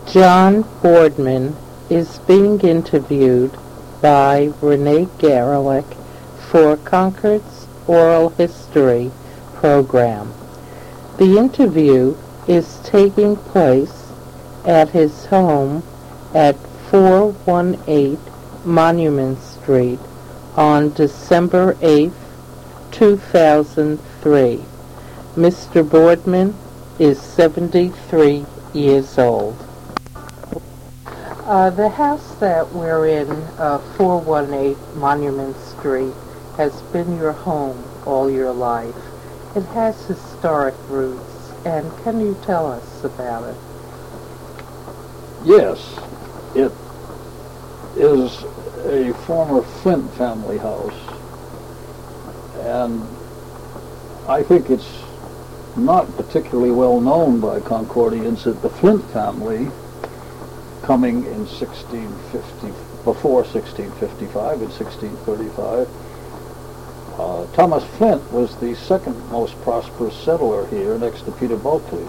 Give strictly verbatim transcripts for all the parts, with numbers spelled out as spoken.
John Boardman is being interviewed by Renee Garelick for Concord's Oral History program. The interview is taking place at his home at four one eight Monument Street on December eighth, two thousand three. Mister Boardman is seventy-three years old. Uh, the house that we're in, uh, four one eight Monument Street, has been your home all your life. It has historic roots, and can you tell us about it? Yes, it is a former Flint family house, and I think it's not particularly well known by Concordians that the Flint family, coming in sixteen fifty, before sixteen fifty-five, in sixteen thirty-five, uh, Thomas Flint was the second most prosperous settler here next to Peter Bulkeley.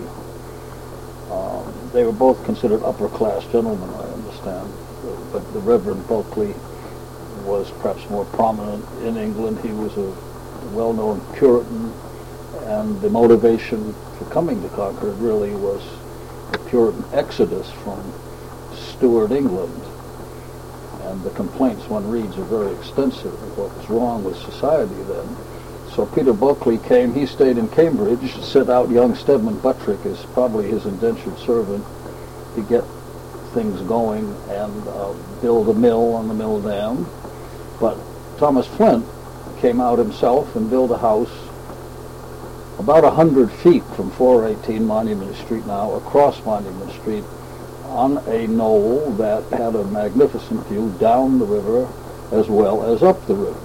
Um, they were both considered upper-class gentlemen, I understand, but the Reverend Bulkeley was perhaps more prominent in England. He was a well-known Puritan, and the motivation for coming to Concord really was the Puritan exodus from Stuart England, and the complaints one reads are very extensive of what was wrong with society then. So Peter Bulkeley came, he stayed in Cambridge, sent out young Stedman Buttrick as probably his indentured servant to get things going and uh, build a mill on the mill dam. But Thomas Flint came out himself and built a house about a hundred feet from four eighteen Monument Street now, across Monument Street, on a knoll that had a magnificent view down the river as well as up the river.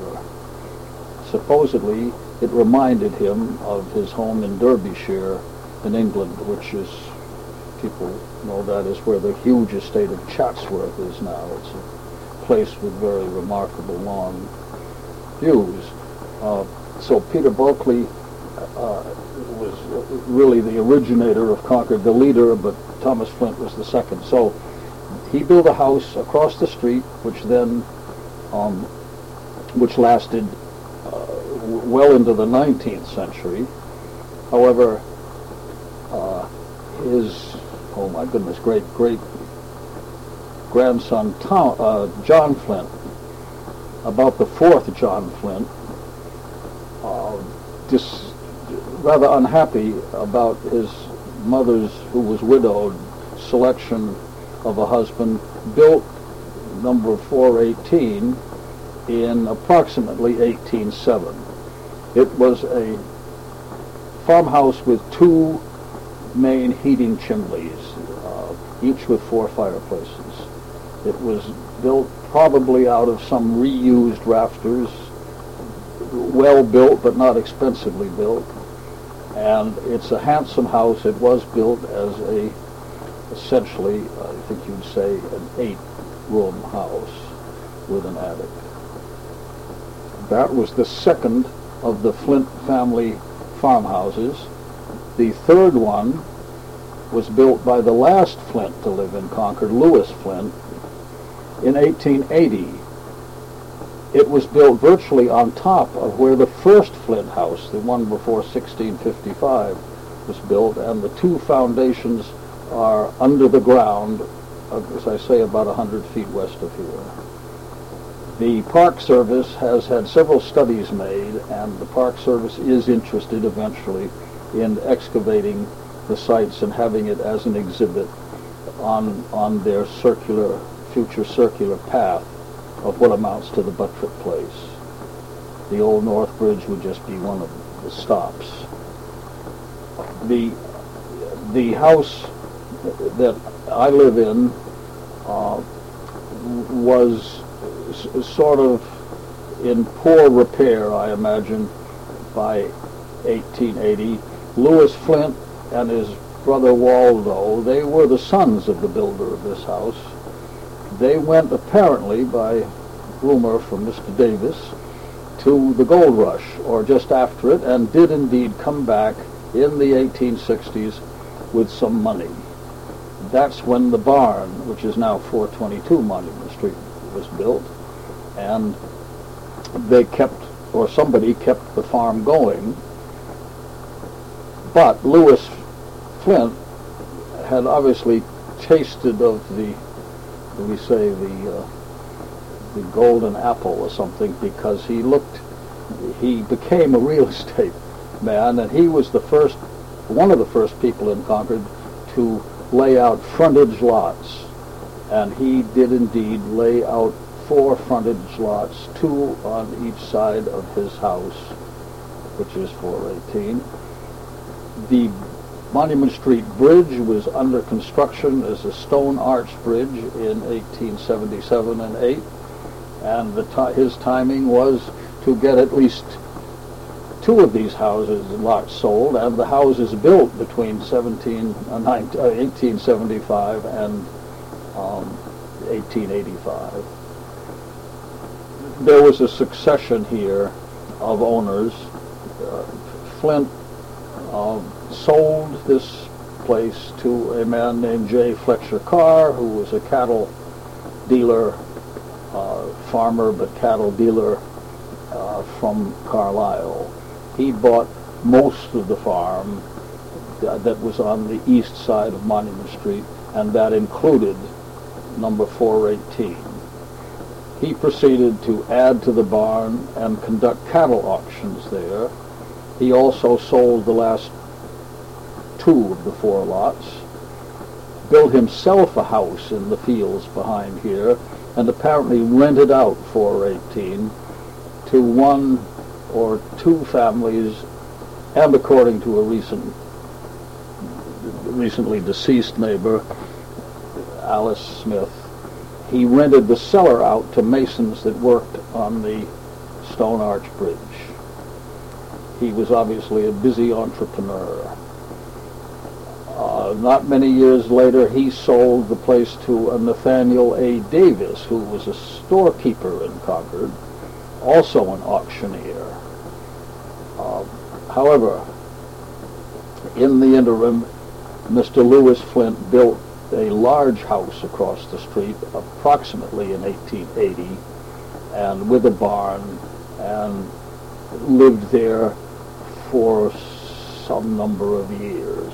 Supposedly, it reminded him of his home in Derbyshire in England, which is, people know that is where the huge estate of Chatsworth is now. It's a place with very remarkable long views. Uh, so Peter Bulkeley uh, was really the originator of Concord, the leader, but Thomas Flint was the second. So he built a house across the street, which then, um, which lasted uh, well into the nineteenth century. However, uh, his, oh my goodness, great great grandson Tom, uh, John Flint, about the fourth John Flint, uh, dis, rather unhappy about his mother's, who was widowed, selection of a husband, built number four eighteen in approximately eighteen oh seven. It was a farmhouse with two main heating chimneys, uh, each with four fireplaces. It was built probably out of some reused rafters, well built but not expensively built. And it's a handsome house. It was built as a, essentially, I think you'd say, an eight-room house with an attic. That was the second of the Flint family farmhouses. The third one was built by the last Flint to live in Concord, Lewis Flint, in eighteen eighty. It was built virtually on top of where the first Flint house, the one before sixteen fifty-five, was built, and the two foundations are under the ground, as I say, about one hundred feet west of here. The Park Service has had several studies made, and the Park Service is interested eventually in excavating the sites and having it as an exhibit on, on their circular, future circular path of what amounts to the Buttrick Place. The Old North Bridge would just be one of the stops. The, the house that I live in uh, was s- sort of in poor repair, I imagine, by eighteen eighty. Lewis Flint and his brother Waldo, they were the sons of the builder of this house. They went apparently, by rumor from Mister Davis, to the gold rush, or just after it, and did indeed come back in the eighteen sixties with some money. that's when the barn, which is now four twenty-two Monument Street, was built, and they kept, or somebody kept the farm going. But Lewis Flint had obviously tasted of the, what do we say, the uh, the golden apple or something, because he looked, he became a real estate man, and he was the first, one of the first people in Concord to lay out frontage lots. And he did indeed lay out four frontage lots, two on each side of his house, which is four eighteen. The Monument Street Bridge was under construction as a stone arch bridge in eighteen seventy-seven and eight, and the ti his timing was to get at least two of these houses lots sold, and the houses built between seventeen, uh, nineteen, uh, eighteen seventy-five and um, eighteen eighty-five. There was a succession here of owners. Uh, Flint uh, sold this place to a man named J. Fletcher Carr, who was a cattle dealer, uh, farmer but cattle dealer uh, from Carlisle. He bought most of the farm th that was on the east side of Monument Street, and that included number four eighteen. He proceeded to add to the barn and conduct cattle auctions there. He also sold the last two of the four lots, built himself a house in the fields behind here, and apparently rented out four eighteen to one or two families, and according to a recent, recently deceased neighbor, Alice Smith, he rented the cellar out to masons that worked on the Stone Arch Bridge. He was obviously a busy entrepreneur. Uh, not many years later, he sold the place to a Nathaniel A. Davis, who was a storekeeper in Concord, also an auctioneer. Uh, however, in the interim, Mister Lewis Flint built a large house across the street, approximately in eighteen eighty, and with a barn, and lived there for some number of years.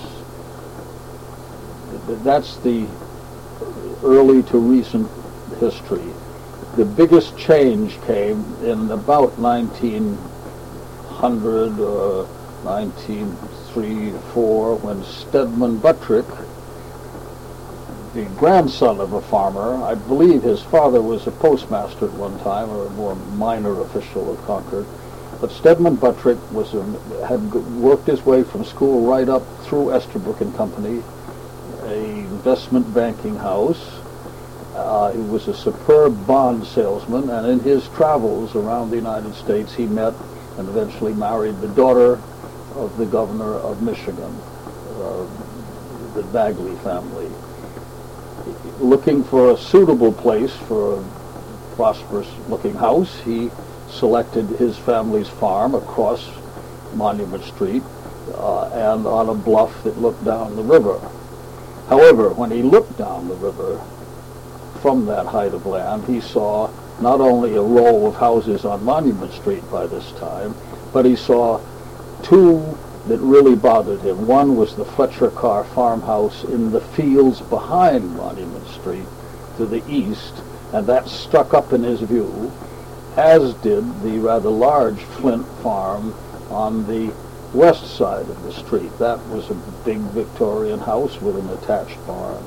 That's the early to recent history. The biggest change came in about nineteen hundred or nineteen oh three or four, when Stedman Buttrick, the grandson of a farmer, I believe his father was a postmaster at one time, or a more minor official of Concord, but Stedman Buttrick was a, had worked his way from school right up through Estabrook and Company, a investment banking house. Uh, he was a superb bond salesman, and in his travels around the United States, he met and eventually married the daughter of the governor of Michigan, uh, the Bagley family. Looking for a suitable place for a prosperous-looking house, he selected his family's farm across Monument Street uh, and on a bluff that looked down the river. However, when he looked down the river from that height of land, he saw not only a row of houses on Monument Street by this time, but he saw two that really bothered him. One was the Fletcher Carr farmhouse in the fields behind Monument Street to the east, and that struck up in his view, as did the rather large Flint farm on the west side of the street. That was a big Victorian house with an attached barn.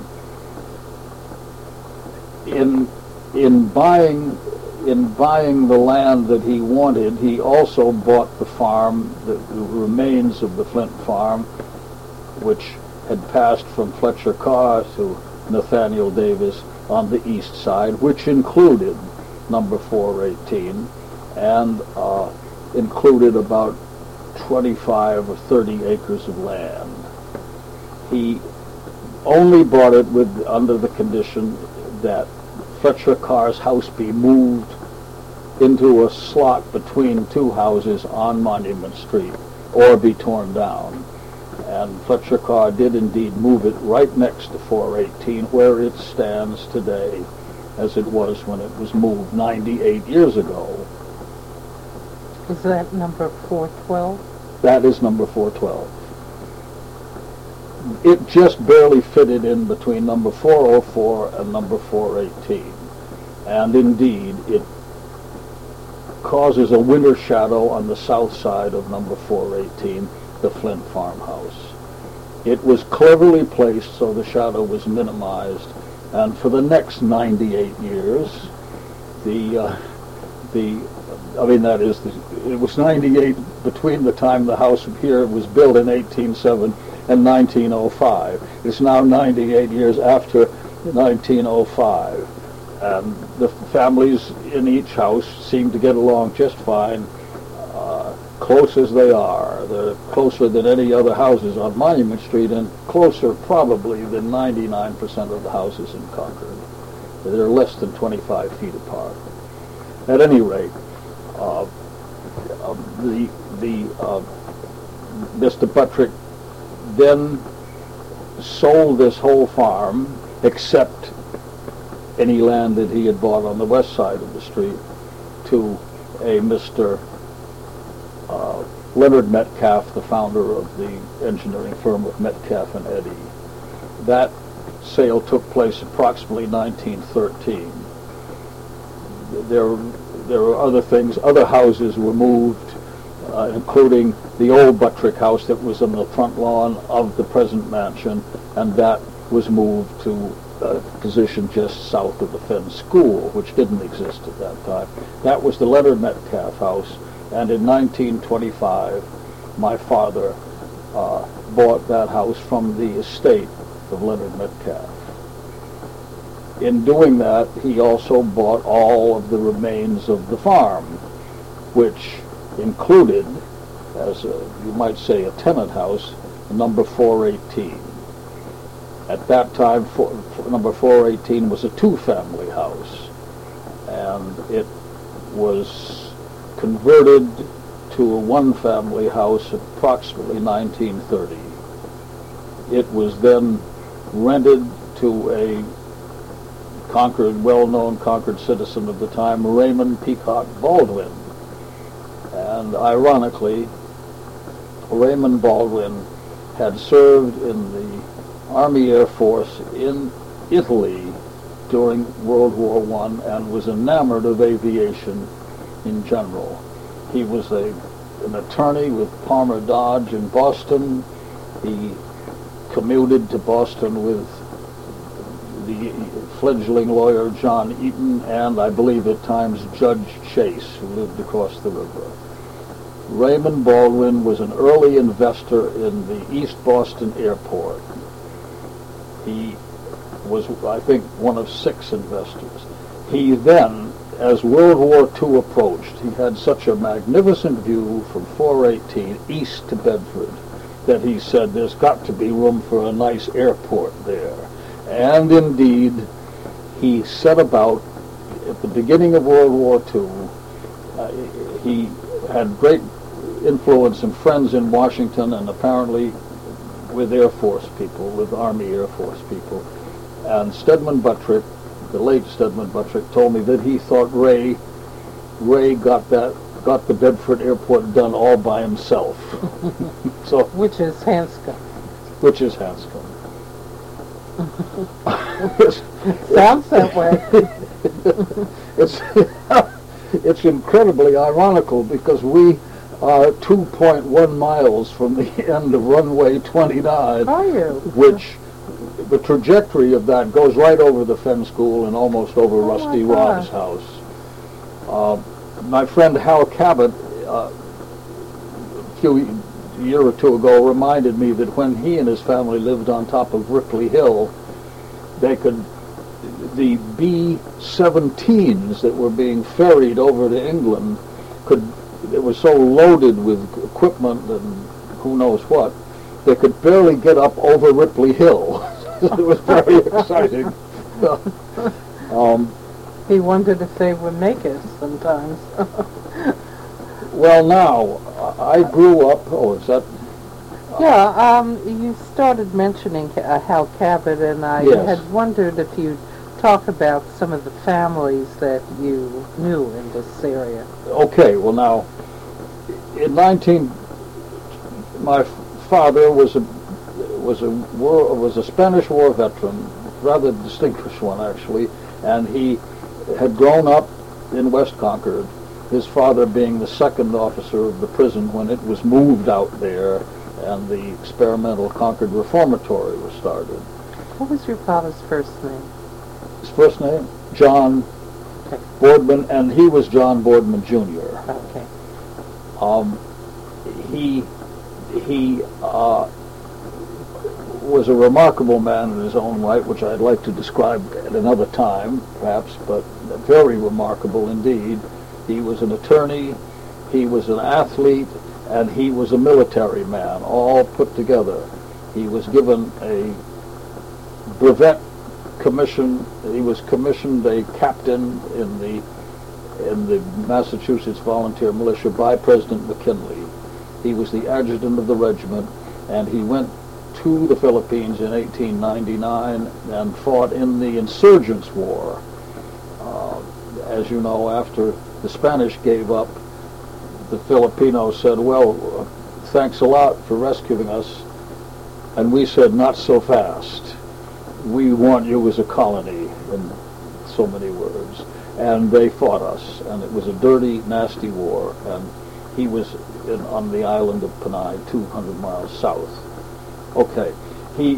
In in buying in buying the land that he wanted, he also bought the farm, the, the remains of the Flint farm, which had passed from Fletcher Carr to Nathaniel Davis on the east side, which included number four eighteen, and uh, included about twenty-five or thirty acres of land. He only bought it with under the condition that Fletcher Carr's house be moved into a slot between two houses on Monument Street or be torn down. And Fletcher Carr did indeed move it right next to four eighteen, where it stands today, as it was when it was moved ninety-eight years ago. Is that number four twelve? That is number four twelve. It just barely fitted in between number four oh four and number four eighteen. And indeed, it causes a winter shadow on the south side of number four eighteen, the Flint farmhouse. It was cleverly placed so the shadow was minimized, and for the next ninety-eight years, the, uh, the I mean, that is, the, it was ninety-eight between the time the house here was built in eighteen oh seven and nineteen oh five. It's now ninety-eight years after nineteen oh five. And the families in each house seem to get along just fine, uh, close as they are. They're closer than any other houses on Monument Street, and closer probably than ninety-nine percent of the houses in Concord. They're less than twenty-five feet apart. At any rate, uh, uh, the, the uh, Mister Buttrick then sold this whole farm, except any land that he had bought on the west side of the street, to a Mister Uh, Leonard Metcalf, the founder of the engineering firm of Metcalf and Eddy. That sale took place approximately nineteen thirteen. There, there were other things. Other houses were moved, uh, including the old Buttrick house that was on the front lawn of the present mansion, and that was moved to a position just south of the Fenn School, which didn't exist at that time. That was the Leonard Metcalf house, and in nineteen twenty-five, my father uh, bought that house from the estate of Leonard Metcalf. In doing that, he also bought all of the remains of the farm, which included, as a, you might say, a tenant house, number four eighteen. At that time, for, for number four eighteen was a two-family house, and it was converted to a one-family house approximately nineteen thirty. It was then rented to a Concord, well-known Concord citizen of the time, Raymond Peacock Baldwin. And ironically, Raymond Baldwin had served in the Army Air Force in Italy during World War One and was enamored of aviation in general. He was a, an attorney with Palmer Dodge in Boston. He commuted to Boston with the fledgling lawyer John Eaton and, I believe at times, Judge Chase, who lived across the river. Raymond Baldwin was an early investor in the East Boston Airport. He was, I think, one of six investors. He then, as World War Two approached, he had such a magnificent view from four eighteen east to Bedford that he said there's got to be room for a nice airport there. And indeed, he set about, at the beginning of World War Two, uh, he had great influence and friends in Washington and apparently with Air Force people, with Army Air Force people. And Stedman Buttrick, the late Stedman Buttrick, told me that he thought Ray, Ray got that, got the Bedford Airport done all by himself. So, which is Hanscom. Which is Hanscom. Sounds that way. it's it's incredibly ironical because we are two point one miles from the end of runway twenty-nine. Are you? Which the trajectory of that goes right over the Fenn School and almost over oh Rusty Rob's house. Uh, my friend Hal Cabot, uh, a few a year or two ago, reminded me that when he and his family lived on top of Ripley Hill, they could, the B seventeens that were being ferried over to England, could, it was so loaded with equipment and who knows what, they could barely get up over Ripley Hill. It was very exciting. um, he wondered if they would make it sometimes. Well, now, I grew up, oh, is that? Yeah, um, you started mentioning uh, Hal Cabot, and I Yes. had wondered if you'd talk about some of the families that you knew in this area. Okay, well now, in nineteen, my father was a was a war, was a Spanish War veteran, rather distinguished one actually, and he had grown up in West Concord. His father being the second officer of the prison when it was moved out there, and the experimental Concord Reformatory was started. What was your father's first name? His first name, John Okay. Boardman, and he was John Boardman Junior Okay. Um, he he uh, was a remarkable man in his own right, which I'd like to describe at another time, perhaps, but very remarkable indeed. He was an attorney, he was an athlete, and he was a military man, all put together. He was given a brevet commission. He was commissioned a captain in the in the Massachusetts Volunteer Militia by President McKinley. He was the adjutant of the regiment, and he went to the Philippines in eighteen ninety-nine and fought in the Insurgents War. Uh, as you know, after the Spanish gave up, the Filipinos said, well, uh, thanks a lot for rescuing us. And we said, not so fast. We want you as a colony, in so many words. And they fought us, and it was a dirty, nasty war. And he was in, on the island of Panay, two hundred miles south. Okay. He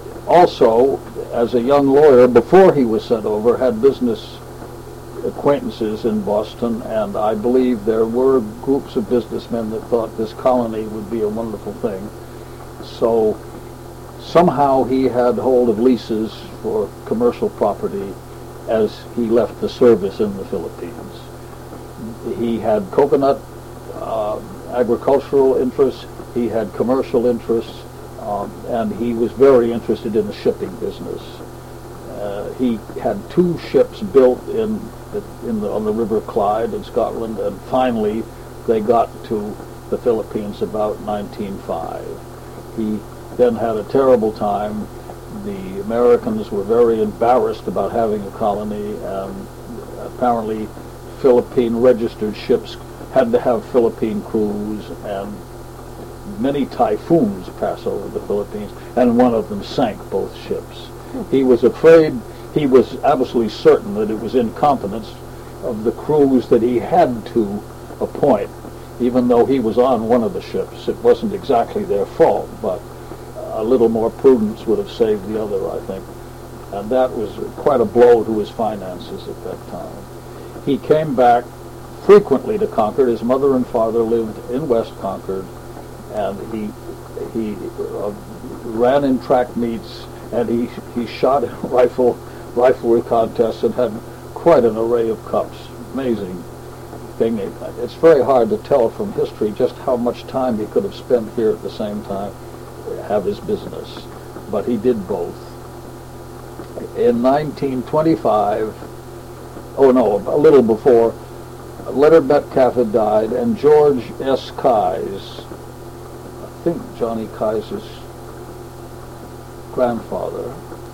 also, as a young lawyer, before he was sent over, had business acquaintances in Boston, and I believe there were groups of businessmen that thought this colony would be a wonderful thing. So somehow he had hold of leases for commercial property as he left the service in the Philippines. He had coconut uh, agricultural interests, he had commercial interests, um, and he was very interested in the shipping business. Uh, he had two ships built in, in the, on the River Clyde in Scotland, and finally they got to the Philippines about nineteen oh five. He then had a terrible time. The Americans were very embarrassed about having a colony, and apparently Philippine registered ships had to have Philippine crews, and many typhoons pass over the Philippines, and one of them sank both ships. He was afraid, he was absolutely certain that it was incompetence of the crews that he had to appoint, even though he was on one of the ships. It wasn't exactly their fault, but a little more prudence would have saved the other, I think. And that was quite a blow to his finances at that time. He came back frequently to Concord. His mother and father lived in West Concord, and he he uh, ran in track meets, and he he shot in rifle riflery contests and had quite an array of cups. Amazing thing. It's very hard to tell from history just how much time he could have spent here at the same time, have his business, but he did both. In nineteen twenty-five, oh no, a little before, Leonard Metcalf had died, and George S. Keyes, I think Johnny Keyes' grandfather,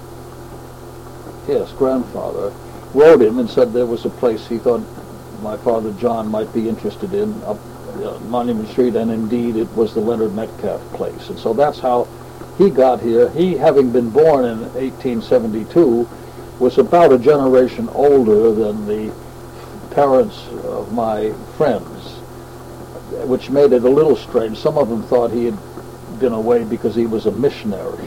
yes, grandfather, wrote him and said there was a place he thought my father John might be interested in up uh, Monument Street, and indeed it was the Leonard Metcalf place. And so that's how he got here. He, having been born in eighteen seventy-two, was about a generation older than the parents of my friends, which made it a little strange. Some of them thought he had been away because he was a missionary.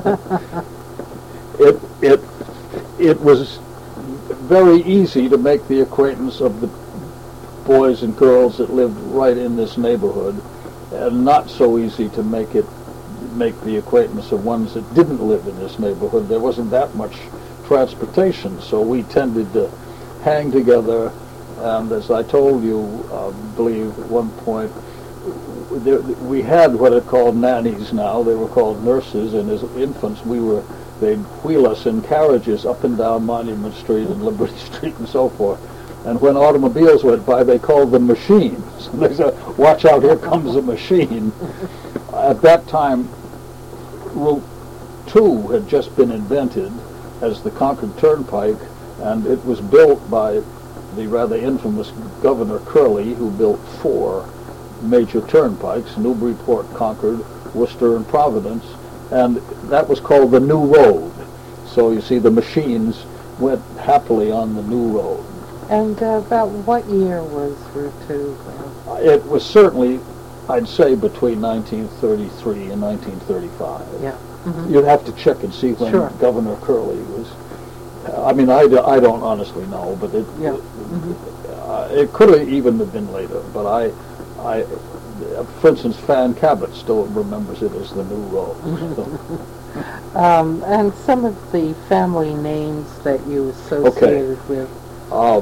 it it it was very easy to make the acquaintance of the boys and girls that lived right in this neighborhood, and not so easy to make it make the acquaintance of ones that didn't live in this neighborhood. There wasn't that much transportation, so we tended to hang together. And as I told you, I uh, believe at one point, there, we had what are called nannies now. They were called nurses, and as infants we were, they'd wheel us in carriages up and down Monument Street and Liberty Street and so forth. And when automobiles went by, they called them machines. They said, watch out, here comes a machine. at that time, Route two had just been invented as the Concord Turnpike, and it was built by the rather infamous Governor Curley, who built four major turnpikes: Newburyport, Concord, Worcester, and Providence, and that was called the New Road. So you see, the machines went happily on the New Road. And uh, about what year was Route two? Uh, It was certainly, I'd say, between nineteen thirty-three and nineteen thirty-five. yeah. Mm-hmm. You'd have to check and see when Sure. Governor Curley was. I mean, I, do, I don't honestly know, but it Yeah. it, Mm-hmm. uh, it could have even have been later. But I, I, for instance, Fan Cabot still remembers it as the New Road. So, Um, and some of the family names that you associated with. uh,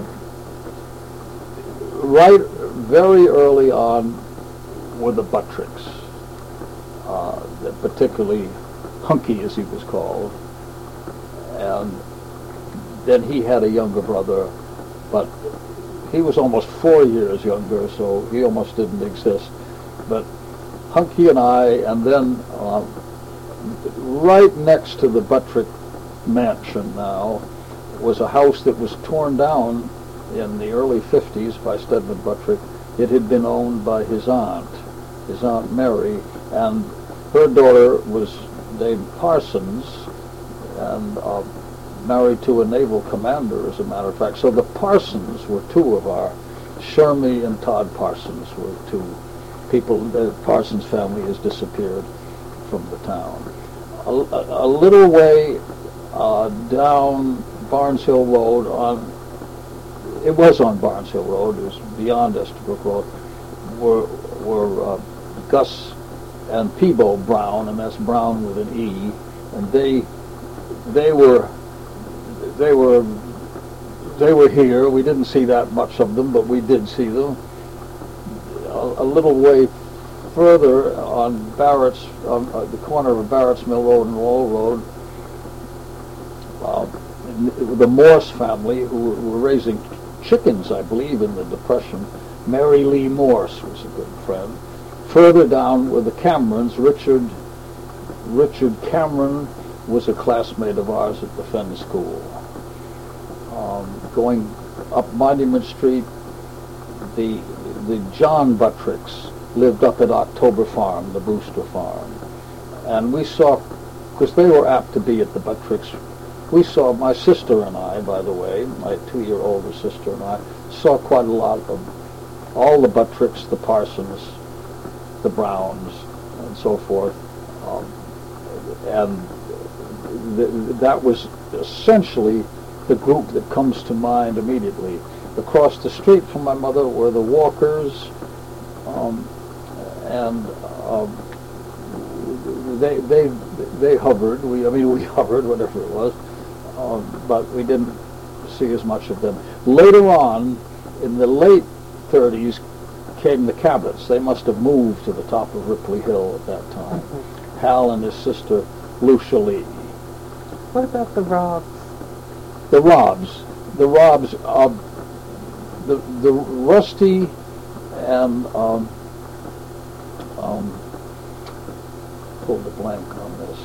right, very early on were the Buttricks, uh, particularly Hunky, as he was called, and then he had a younger brother, but he was almost four years younger, so he almost didn't exist. But Hunky and I, and then uh, right next to the Buttrick mansion now was a house that was torn down in the early fifties by Stedman Buttrick. It had been owned by his aunt, his Aunt Mary, and her daughter was named Parsons, and uh, married to a naval commander, as a matter of fact. So the Parsons were two of our, Shermy and Todd Parsons were two people. The Parsons family has disappeared from the town. A, a, a little way uh, down Barnes Hill Road, on it was on Barnes Hill Road, it was beyond Estabrook Road, were, were uh, Gus and Peebo Brown, and that's Brown with an E, and they they were they were they were here. We didn't see that much of them, but we did see them. A, a little way further on Barrett's, on uh, the corner of Barrett's Mill Road and Wall Road, uh, the Morse family, who were, were raising chickens, I believe, in the Depression. Mary Lee Morse was a good friend. Further down were the Camerons. Richard Richard Cameron was a classmate of ours at the Fenn School. Um, going up Monument Street, the the John Buttricks lived up at October Farm, the Brewster Farm, and we saw, because they were apt to be at the Buttricks, we saw, my sister and I, by the way, my two-year older sister and I, saw quite a lot of all the Buttricks, the Parsons, the Browns, and so forth, um, and th- that was essentially the group that comes to mind immediately. Across the street from my mother were the Walkers, um, and um, they they they hovered. We I mean we hovered, whatever it was, um, but we didn't see as much of them. Later on, in the late thirties, came the Cabots. They must have moved to the top of Ripley Hill at that time. Mm-hmm. Hal and his sister Lucia Lee. What about the Robs? The Robs. The Robs. Uh, the the Rusty and um, um, pulled a blank on this.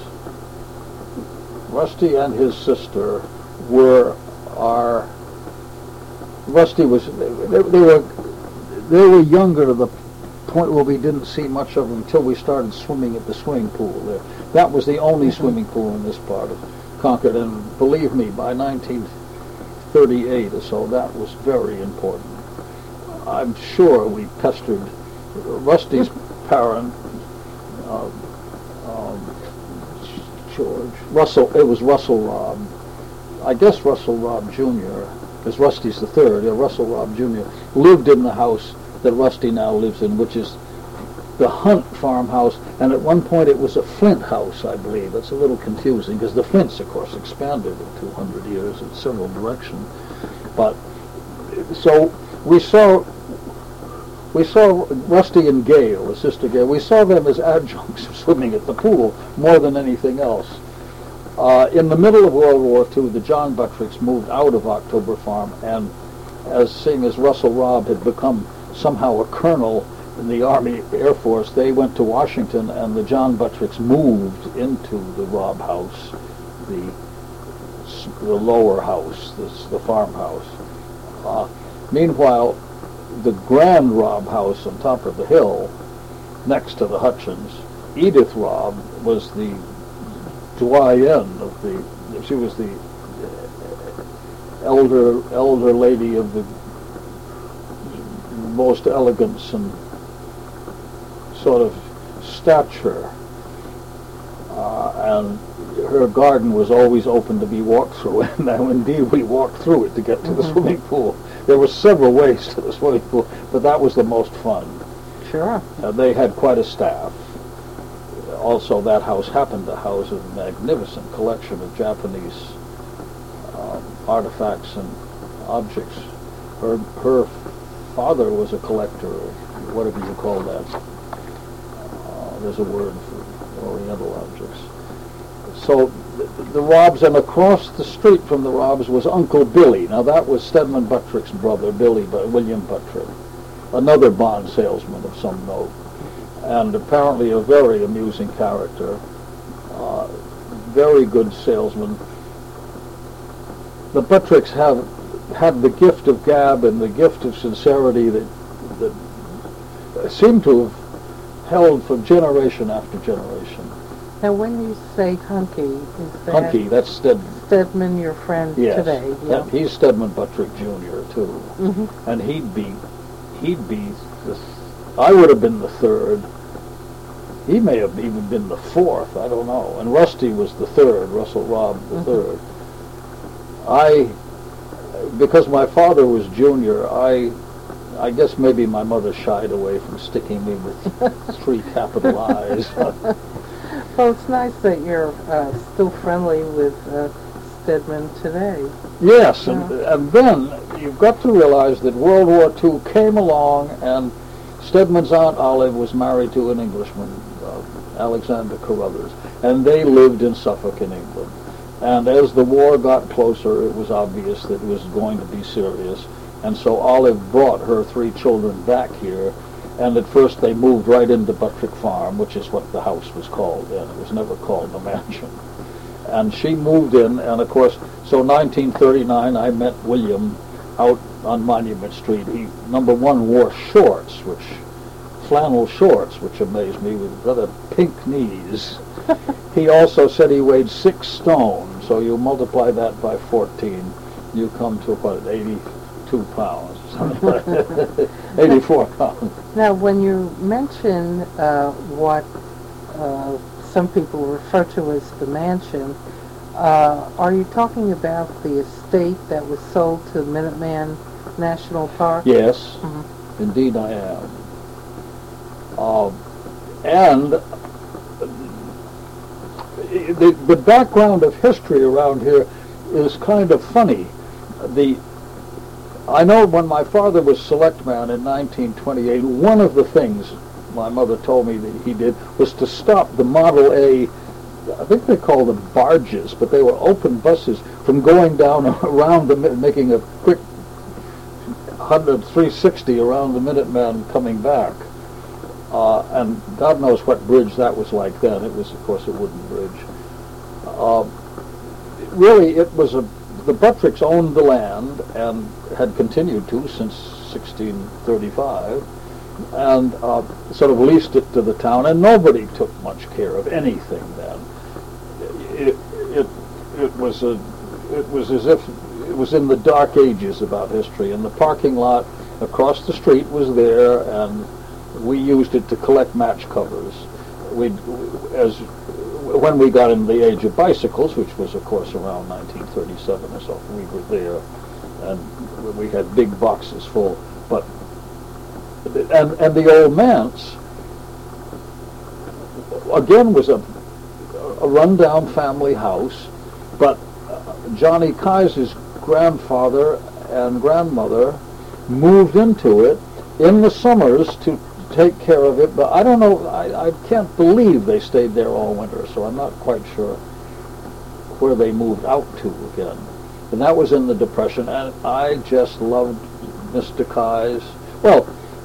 Rusty and his sister were our. Rusty was they, they were they were younger to the point where we didn't see much of them until we started swimming at the swimming pool there. That was the only mm-hmm. swimming pool in this part of Concord, and believe me, by nineteen thirty-eight or so, that was very important. I'm sure we pestered Rusty's parent, uh, um, George Russell. It was Russell Robb. I guess Russell Robb Junior, because Rusty's the third. Yeah, Russell Robb Junior lived in the house that Rusty now lives in, which is the Hunt farmhouse, and at one point it was a Flint house, I believe. It's a little confusing because the Flints, of course, expanded in two hundred years in several directions. But so we saw we saw Rusty and Gail, the sister Gail. We saw them as adjuncts swimming at the pool more than anything else. Uh, in the middle of World War Two, the John Buttricks moved out of October Farm, and as seeing as Russell Robb had become somehow a colonel in the Army Air Force, they went to Washington, and the John Buttricks moved into the Robb house, the the lower house, this, the farmhouse. Uh, meanwhile, the grand Robb house on top of the hill, next to the Hutchins, Edith Robb was the doyen of the. She was the elder elder lady of the most elegance and sort of stature, uh, and her garden was always open to be walked through, and now indeed we walked through it to get to the Mm-hmm. swimming pool. There were several ways to the swimming pool, but that was the most fun. Sure. Uh, they had quite a staff. Also, that house happened to house a magnificent collection of Japanese um, artifacts and objects. Her her father was a collector of, whatever you call that. Uh, there's a word for Oriental objects. So the, the Robbs, and across the street from the Robbs was Uncle Billy. Now that was Stedman Buttrick's brother, Billy, but William Buttrick, another bond salesman of some note, and apparently a very amusing character, uh, very good salesman. The Buttricks have had the gift of gab and the gift of sincerity that that seem to have held for generation after generation. Now, when you say Hunky, is that Hunky, that's Stedman. Stedman, your friend Yes, today? Yeah. that- he's Stedman Buttrick Junior too, hmm and he'd be, he'd be. The, I would have been the third. He may have even been the fourth. I don't know. And Rusty was the third. Russell Robb the Mhm. third. I, because my father was junior, I, I guess maybe my mother shied away from sticking me with three capital I's. Well, it's nice that you're uh, still friendly with uh, Stedman today. Yes, and, and then you've got to realize that World War Two came along, and Stedman's Aunt Olive was married to an Englishman, uh, Alexander Carruthers, and they lived in Suffolk in England. And as the war got closer, it was obvious that it was going to be serious, and so Olive brought her three children back here, and at first they moved right into Buttrick Farm, which is what the house was called then. It was never called the mansion. And she moved in, and of course, so nineteen thirty-nine, I met William out on Monument Street. He, number one, wore shorts, which, flannel shorts, which amazed me, with rather pink knees. He also said he weighed six stone, so you multiply that by fourteen, you come to about eighty-two pounds, eighty-four pounds. Now, when you mention uh, what uh, some people refer to as the mansion, uh, are you talking about the estate that was sold to Minuteman National Park? Yes, Mhm. indeed I am. Uh, and the, the background of history around here is kind of funny. The I know when my father was selectman in nineteen twenty-eight, one of the things my mother told me that he did was to stop the Model A, I think they called them barges, but they were open buses, from going down around the, making a quick one hundred, three sixty around the Minuteman coming back. Uh, and God knows what bridge that was like then. It was, of course, a wooden bridge. Uh, really, it was a, the Buttricks owned the land and had continued to since sixteen thirty-five, and uh, sort of leased it to the town, and nobody took much care of anything then. It, it, it was a, it was as if it was in the dark ages about history, and the parking lot across the street was there, and we used it to collect match covers. We'd, as when we got in the age of bicycles, which was of course around nineteen thirty-seven or so, we were there, and we had big boxes full. But and and the old manse again was a a rundown family house, but Johnny Kaiser's grandfather and grandmother moved into it in the summers to take care of it, but I don't know, I, I can't believe they stayed there all winter, so I'm not quite sure where they moved out to again. And that was in the Depression, and I just loved Mister Kai's. Well,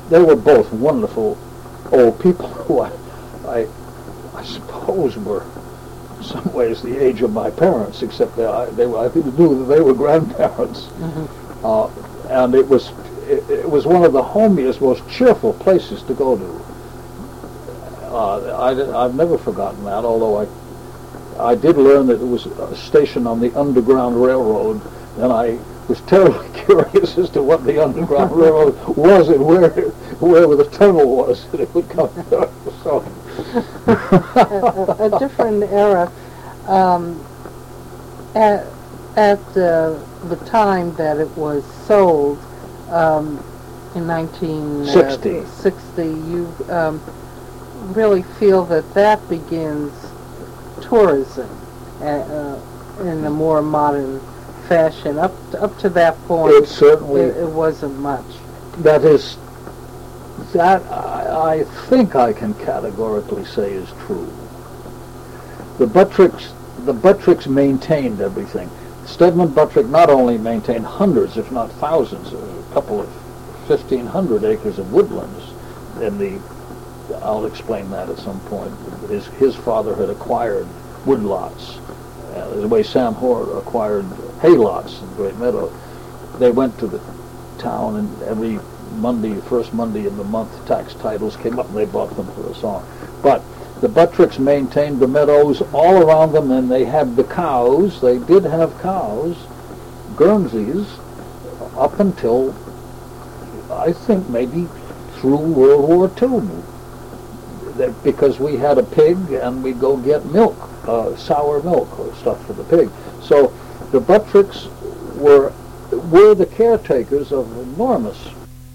they were both wonderful old people who I, I, I suppose were in some ways the age of my parents, except that I, they were, I think knew that they were grandparents. Mm-hmm. uh, and it was it, it was one of the homiest, most cheerful places to go to. Uh, I, I've never forgotten that, although I I did learn that it was a station on the Underground Railroad, and I was terribly curious as to what the Underground Railroad was and where where the tunnel was that it would come through. So a, a different era. Um, at at uh, the time that it was sold um, in nineteen sixty, you um, really feel that that begins tourism uh, uh, in a more modern fashion. Up to, up to that point, it certainly it, it wasn't much. That is, that I, I think I can categorically say is true. The Buttricks, the Buttricks maintained everything. Stedman Buttrick not only maintained hundreds, if not thousands, a couple of fifteen hundred acres of woodlands in the. I'll explain that at some point. His his father had acquired woodlots, uh, the way Sam Hoare acquired hay lots in Great Meadow. They went to the town, and every Monday, first Monday in the month, tax titles came up, and they bought them for a song. But the Buttricks maintained the meadows all around them, and they had the cows. They did have cows, Guernseys, up until I think maybe through World War Two. That because we had a pig and we'd go get milk, uh, sour milk or stuff for the pig. So the Buttricks were were the caretakers of enormous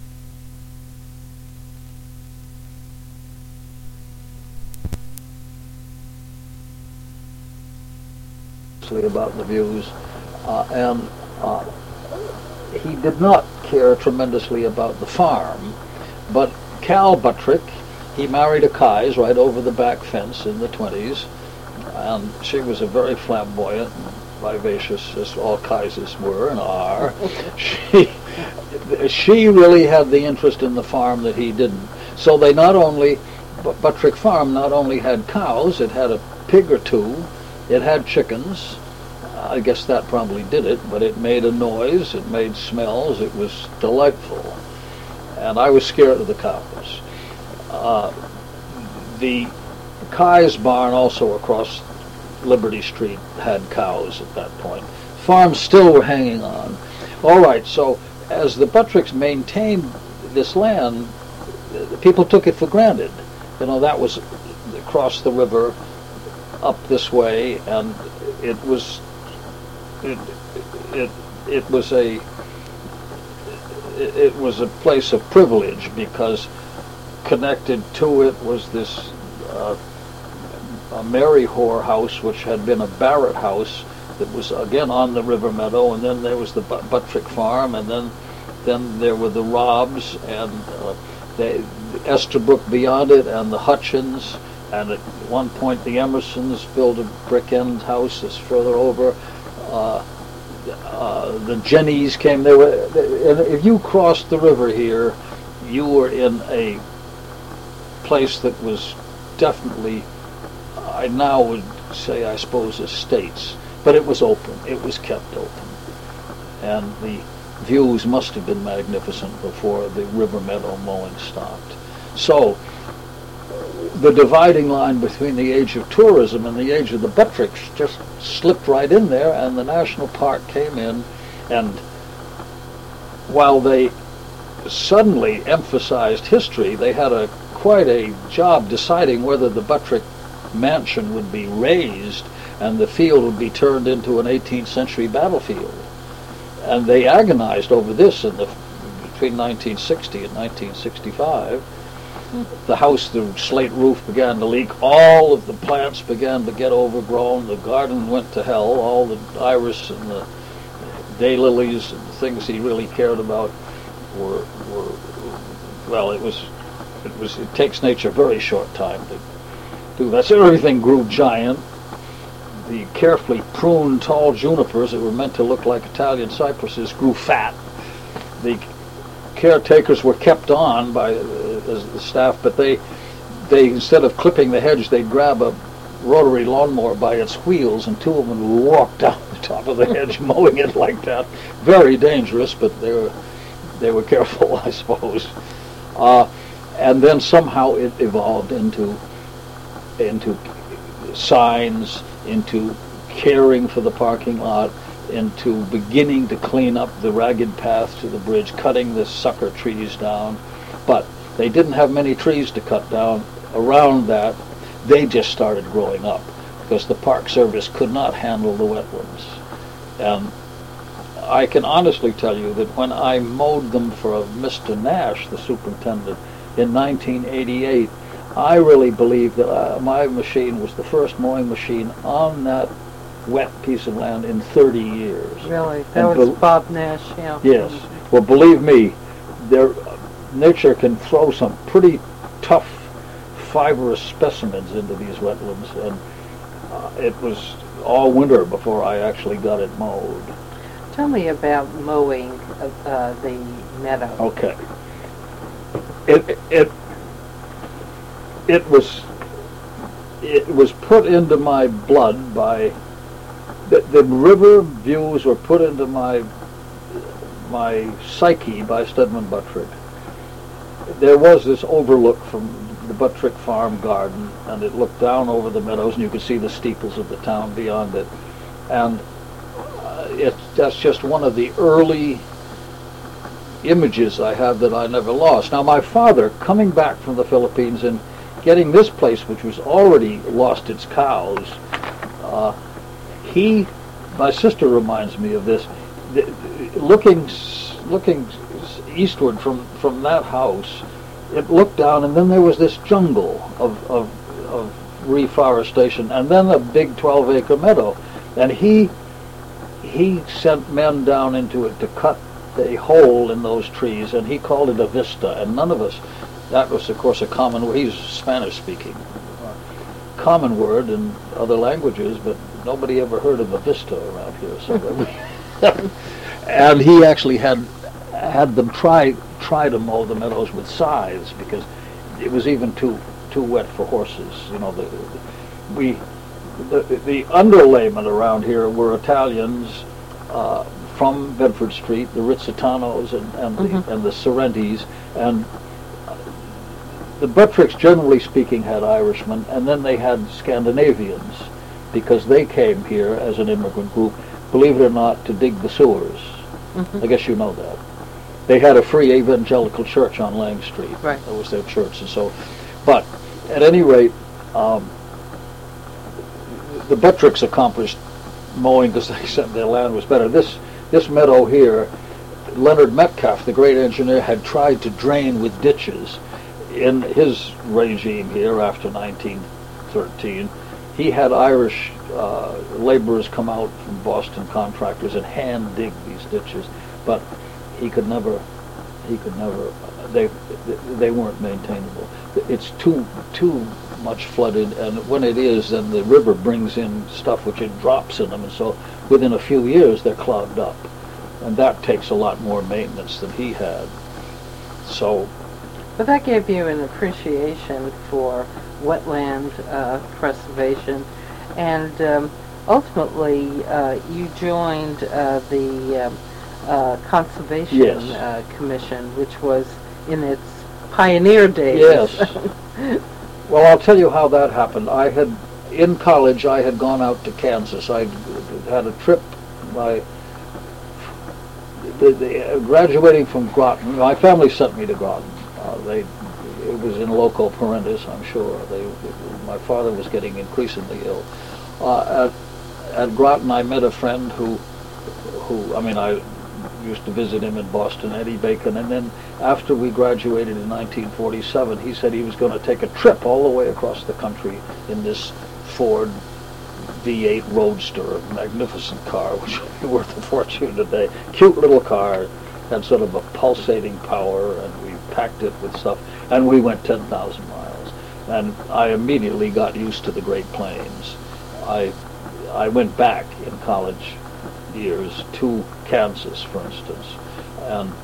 about the views, uh, and uh, he did not care tremendously about the farm, but Cal Buttrick, he married a Kais right over the back fence in the twenties, and she was a very flamboyant and vivacious, as all Kaises were and are. she, she really had the interest in the farm that he didn't. So they not only, Buttrick Farm not only had cows, it had a pig or two, it had chickens. I guess that probably did it, but it made a noise, it made smells, it was delightful. And I was scared of the cows. Uh, the Kai's barn also across Liberty Street had cows at that point. Farms still were hanging on. All right, so as the Buttricks maintained this land, people took it for granted. You know, that was across the river, up this way, and it was it it it was a it, it was a place of privilege, because connected to it was this uh, a Mary Hoare house, which had been a Barrett house that was again on the river meadow, and then there was the But- Buttrick farm, and then then there were the Robs and uh, the Estabrook beyond it, and the Hutchins, and at one point the Emersons built a brick end house that's further over. Uh, uh, the Jennies came there. And if you crossed the river here, you were in a place that was definitely, I now would say, I suppose, estates, but it was open. It was kept open, and the views must have been magnificent before the river meadow mowing stopped. So the dividing line between the age of tourism and the age of the Buttricks just slipped right in there, and the national park came in, and while they suddenly emphasized history, they had a quite a job deciding whether the Buttrick mansion would be razed and the field would be turned into an eighteenth century battlefield. And they agonized over this in the between nineteen sixty and nineteen sixty-five. The house, the slate roof began to leak. All of the plants began to get overgrown. The garden went to hell. All the iris and the daylilies and the things he really cared about were, were well, it was, it was, it takes nature a very short time to do that. So everything grew giant. The carefully pruned tall junipers that were meant to look like Italian cypresses grew fat. The caretakers were kept on by uh, as the staff, but they they instead of clipping the hedge, they'd grab a rotary lawnmower by its wheels, and two of them would walk down the top of the hedge, mowing it like that. Very dangerous, but they were they were careful, I suppose. Uh, and then somehow it evolved into into signs, into caring for the parking lot, into beginning to clean up the ragged path to the bridge, cutting the sucker trees down. But they didn't have many trees to cut down around that. They just started growing up because the Park Service could not handle the wetlands. And I can honestly tell you that when I mowed them for Mister Nash, the superintendent, in nineteen eighty-eight, I really believe that uh, my machine was the first mowing machine on that wet piece of land in thirty years. Really? That And was be- Bob Nash, yeah. Yes. Well, believe me, there, nature can throw some pretty tough, fibrous specimens into these wetlands, and uh, it was all winter before I actually got it mowed. Tell me about mowing of, uh, the meadow. Okay. It it it was it was put into my blood by the, the river views were put into my my psyche by Stedman Buttrick. There was this overlook from the Buttrick farm garden, and it looked down over the meadows, and you could see the steeples of the town beyond it. And uh, it, that's just one of the early images I have that I never lost. Now, my father, coming back from the Philippines and getting this place, which was already lost its cows, uh, he, my sister reminds me of this, the, looking looking eastward from, from that house, it looked down, and then there was this jungle of, of, of reforestation, and then a big twelve acre meadow. And he he sent men down into it to cut a hole in those trees, and he called it a vista, and none of us, that was of course a common word, he's Spanish speaking, common word in other languages, but nobody ever heard of a vista around here. So and he actually had had them try try to mow the meadows with scythes, because it was even too too wet for horses. You know, the, we the, the underlaymen around here were Italians uh, from Bedford Street, the Rizzitanos and, and, mm-hmm. the, and the Sorrentis, and the Buttricks, generally speaking, had Irishmen, and then they had Scandinavians, because they came here as an immigrant group, believe it or not, to dig the sewers. Mm-hmm. I guess you know that. They had a free evangelical church on Lang Street. Right. That was their church, and so. But at any rate, um, the Buttricks accomplished mowing because they said their land was better. This this meadow here, Leonard Metcalf, the great engineer, had tried to drain with ditches. In his regime here after nineteen thirteen, he had Irish uh, laborers come out from Boston contractors and hand dig these ditches, but he could never, he could never, they they weren't maintainable. It's too too much flooded, and when it is, then the river brings in stuff which it drops in them, and so within a few years they're clogged up, and that takes a lot more maintenance than he had. So. But that gave you an appreciation for wetland uh, preservation, and um, ultimately uh, you joined uh, the um, uh, Conservation yes. uh, Commission, which was in its pioneer days. Yes. Well, I'll tell you how that happened. I had, in college, I had gone out to Kansas. I had a trip. My the, the, uh, graduating from Groton, my family sent me to Groton. Uh, they, it was in loco parentis, I'm sure. They, my father was getting increasingly ill. Uh, at, at Groton, I met a friend who, who, I mean, I used to visit him in Boston, Eddie Bacon, and then after we graduated in nineteen forty-seven, he said he was going to take a trip all the way across the country in this Ford V eight Roadster, a magnificent car, which would be worth a fortune today. Cute little car, had sort of a pulsating power, and we packed it with stuff, and we went ten thousand miles. And I immediately got used to the Great Plains. I I went back in college years to Kansas, for instance, and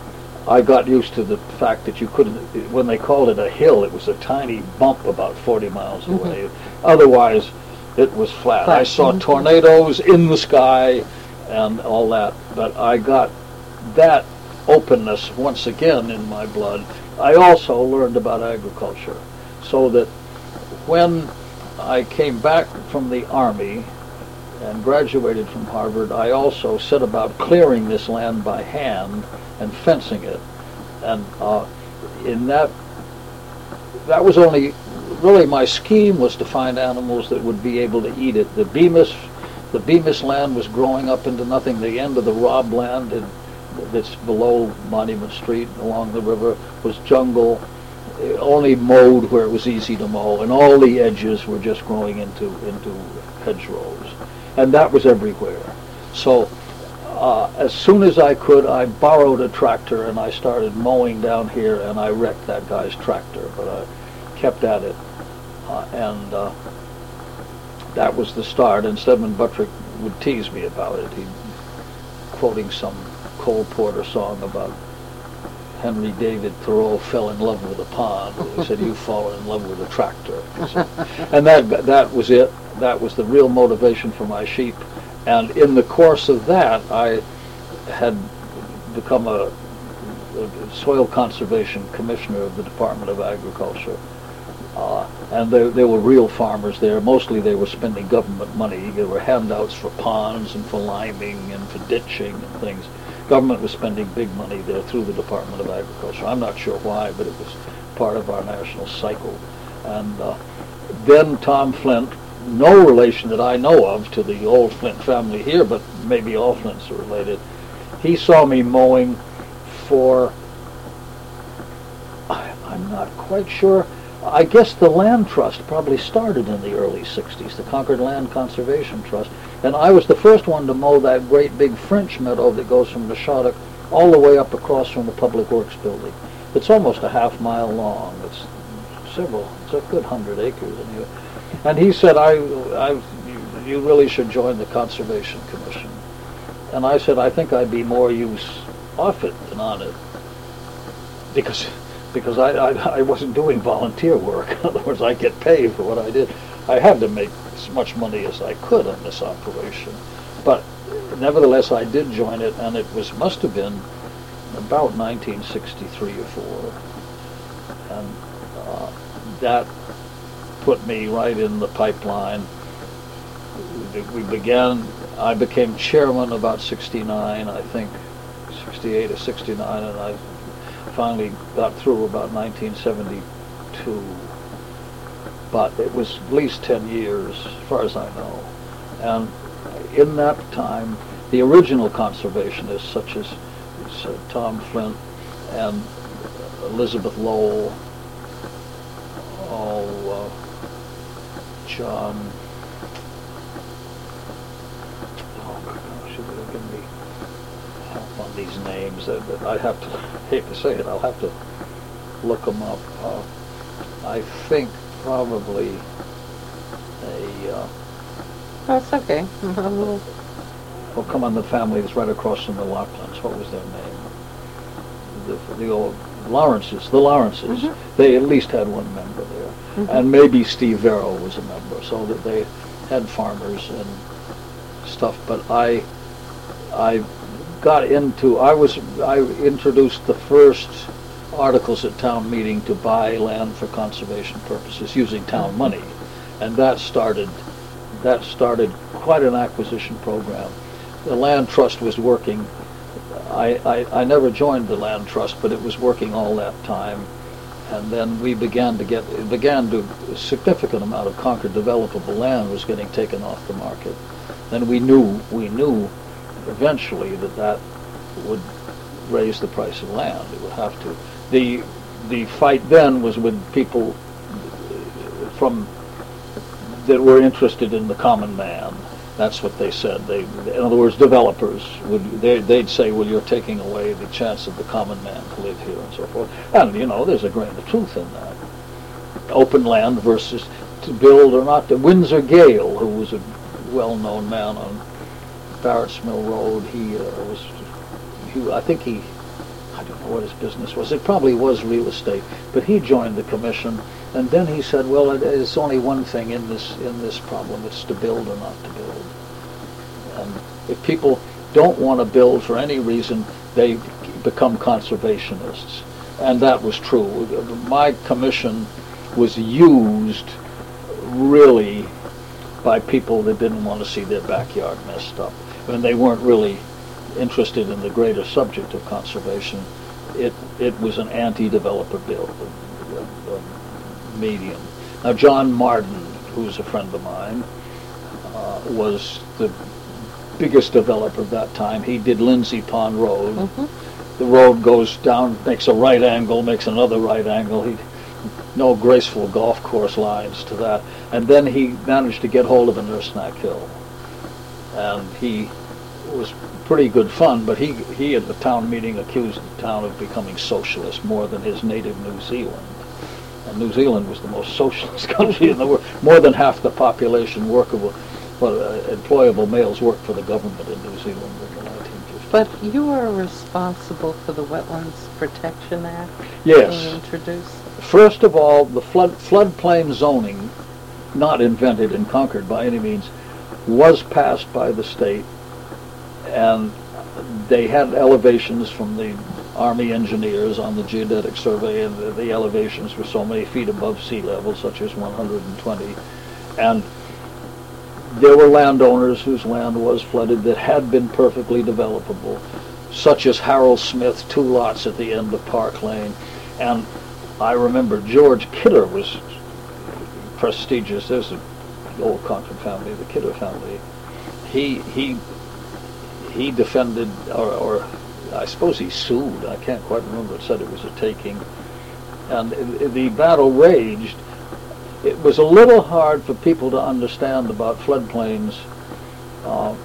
I got used to the fact that you couldn't, when they called it a hill, it was a tiny bump about forty miles away. Mm-hmm. Otherwise, it was flat. flat. I saw mm-hmm. tornadoes in the sky and all that, but I got that openness once again in my blood. I also learned about agriculture, so that when I came back from the Army and graduated from Harvard, I also set about clearing this land by hand and fencing it. And uh, in that, that was only, really my scheme was to find animals that would be able to eat it. The Bemis, the Bemis land was growing up into nothing. The end of the Robb land in, that's below Monument Street along the river was jungle, only mowed where it was easy to mow, and all the edges were just growing into into hedgerows, and that was everywhere. So uh, as soon as I could, I borrowed a tractor and I started mowing down here, and I wrecked that guy's tractor, but I kept at it, uh, and uh, that was the start. And Stedman Buttrick would tease me about it. He, quoting some Cole Porter song about Henry David Thoreau fell in love with a pond. He said, "You've fallen in love with a tractor." And that that was it. That was the real motivation for my sheep. And in the course of that, I had become a, a soil conservation commissioner of the Department of Agriculture. Uh, and there, there were real farmers there. Mostly they were spending government money. There were handouts for ponds and for liming and for ditching and things. Government was spending big money there through the Department of Agriculture. I'm not sure why, but it was part of our national cycle. And uh, then Tom Flint, no relation that I know of to the old Flint family here, but maybe all Flints are related, he saw me mowing for, I, I'm not quite sure, I guess the Land Trust probably started in the early sixties, the Concord Land Conservation Trust. And I was the first one to mow that great big French meadow that goes from Neshonoc all the way up across from the Public Works building. It's almost a half mile long. It's several, it's a good hundred acres. Anyway. And he said, I, I, you, you really should join the Conservation Commission. And I said, I think I'd be more use off it than on it. Because because I, I, I wasn't doing volunteer work. In other words, I get paid for what I did. I had to make as much money as I could on this operation. But nevertheless, I did join it, and it was must have been about nineteen sixty-three or four. And uh, that put me right in the pipeline. We began, I became chairman about sixty-nine, I think, sixty-eight or sixty-nine, and I finally got through about nineteen seventy-two. But it was at least ten years, as far as I know. And in that time, the original conservationists, such as uh, Tom Flint and Elizabeth Lowell, oh, uh, John, oh gosh, you're going to give me help on these names. That, that I have to, hate to say it, I'll have to look them up. Uh, I think probably a... Uh, That's okay. Well, come on, the family that's right across from the Lachlan's. What was their name? The, the old Lawrences. The Lawrences. Mm-hmm. They at least had one member there. Mm-hmm. And maybe Steve Vero was a member, so that they had farmers and stuff. But I, I got into, I was, I introduced the first articles at town meeting to buy land for conservation purposes using town money. And that started that started quite an acquisition program. The Land Trust was working. I, I, I never joined the Land Trust, but it was working all that time. And then we began to get, it began to, a significant amount of Concord developable land was getting taken off the market. And we knew, we knew eventually that that would raise the price of land. It would have to. The, the fight then was with people from that were interested in the common man. That's what they said. They, in other words, developers would they, they'd say, "Well, you're taking away the chance of the common man to live here," and so forth. And you know, there's a grain of truth in that. Open land versus to build or not. To Windsor Gale, who was a well-known man on Barrett's Mill Road, he uh, was. He, I think he I don't know what his business was. It probably was real estate, but he joined the commission, and then he said, well, it, it's only one thing in this in this problem. It's to build or not to build. And if people don't want to build for any reason, they become conservationists. And that was true. My commission was used really by people that didn't want to see their backyard messed up. And they weren't really interested in the greater subject of conservation. It it was an anti-developer bill, a, a, a medium. Now, John Marden, who's a friend of mine, uh, was the biggest developer of that time. He did Lindsay Pond Road. Mm-hmm. The road goes down, makes a right angle, makes another right angle. He no graceful golf course lines to that. And then he managed to get hold of an Ursnack Hill. And he was pretty good fun, but he, he at the town meeting accused the town of becoming socialist more than his native New Zealand. And New Zealand was the most socialist country in the world. More than half the population workable, well, uh, employable males worked for the government in New Zealand in the nineteen fifties. But you are responsible for the Wetlands Protection Act yes. being introduced? First of all, the flood floodplain zoning, not invented in Concord by any means, was passed by the state, and they had elevations from the Army engineers on the geodetic survey, and the, the elevations were so many feet above sea level, such as one hundred twenty, and there were landowners whose land was flooded that had been perfectly developable, such as Harold Smith, two lots at the end of Park Lane, and I remember George Kidder was prestigious. There's the old Concord family, the Kidder family. He he he defended, or, or I suppose he sued. I can't quite remember. It said it was a taking, and the battle raged. It was a little hard for people to understand about floodplains. Uh,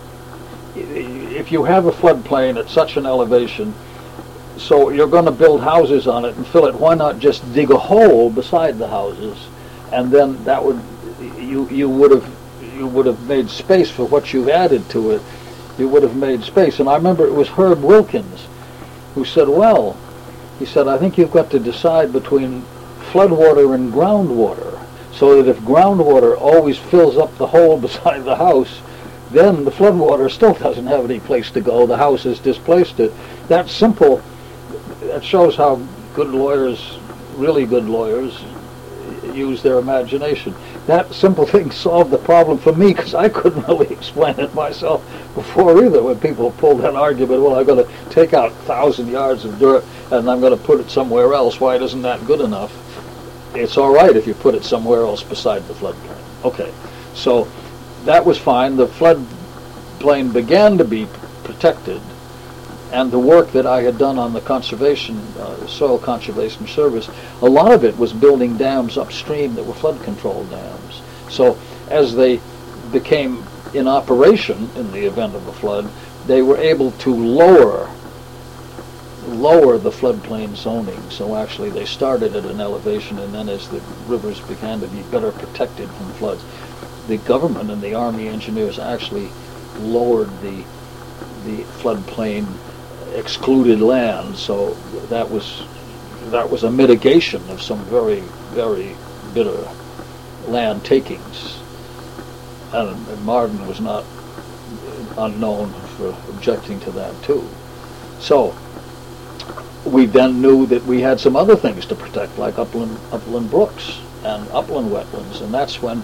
if you have a floodplain at such an elevation, so you're going to build houses on it and fill it, why not just dig a hole beside the houses, and then that would you you would have you would have made space for what you've added to it. You would have made space. And I remember it was Herb Wilkins who said, well, he said, I think you've got to decide between floodwater and groundwater, so that if groundwater always fills up the hole beside the house, then the floodwater still doesn't have any place to go. The house has displaced it. That's simple. That shows how good lawyers, really good lawyers, use their imagination. That simple thing solved the problem for me, because I couldn't really explain it myself before either. When people pulled that argument, well, I've got to take out a thousand yards of dirt and I'm going to put it somewhere else. Why isn't that good enough? It's all right if you put it somewhere else beside the floodplain. Okay, so that was fine. The floodplain began to be protected, and the work that I had done on the conservation, uh, soil conservation service, a lot of it was building dams upstream that were flood control dams. So as they became in operation in the event of a flood, they were able to lower lower the floodplain zoning. So actually they started at an elevation, and then as the rivers began to be better protected from floods, the government and the Army engineers actually lowered the the floodplain excluded land. So that was that was a mitigation of some very, very bitter land takings. And, and Marden was not unknown for objecting to that too. So we then knew that we had some other things to protect, like upland upland brooks and upland wetlands, and that's when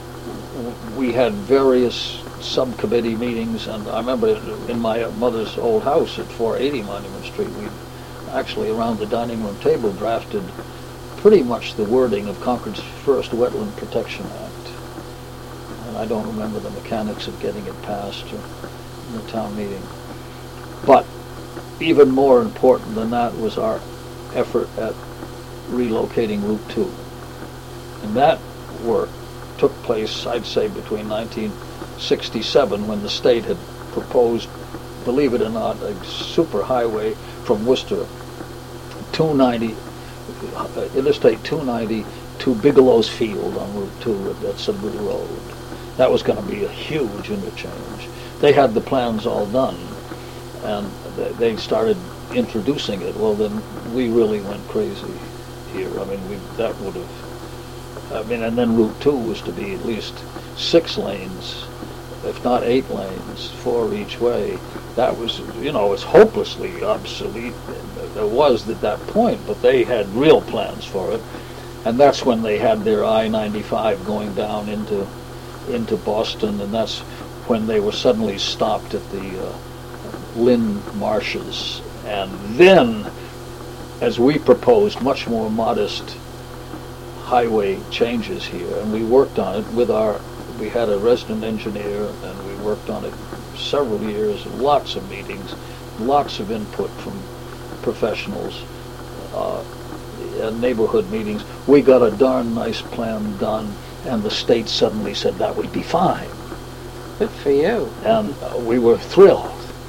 we had various subcommittee meetings. And I remember in my mother's old house at four eighty Monument Street, we actually around the dining room table drafted pretty much the wording of Concord's first Wetland Protection Act. And I don't remember the mechanics of getting it passed or in the town meeting. But even more important than that was our effort at relocating Route two. And that work took place, I'd say, between nineteen sixty-seven, when the state had proposed, believe it or not, a super highway from Worcester, two ninety, uh, Interstate two ninety to Bigelow's Field on Route two at, at Sudbury Road. That was going to be a huge interchange. They had the plans all done, and they started introducing it, well, then we really went crazy here. I mean, we, that would have, I mean, and then Route two was to be at least six lanes, if not eight lanes, four each way. That was, you know, it's hopelessly obsolete. It was at that point, but they had real plans for it. And that's when they had their I ninety-five going down into into Boston, and that's when they were suddenly stopped at the uh, Lynn Marshes. And then, as we proposed, much more modest highway changes here, and we worked on it with our, we had a resident engineer, and we worked on it several years, lots of meetings, lots of input from professionals, uh, neighborhood meetings. We got a darn nice plan done, and the state suddenly said that would be fine. Good for you. And uh, we were thrilled.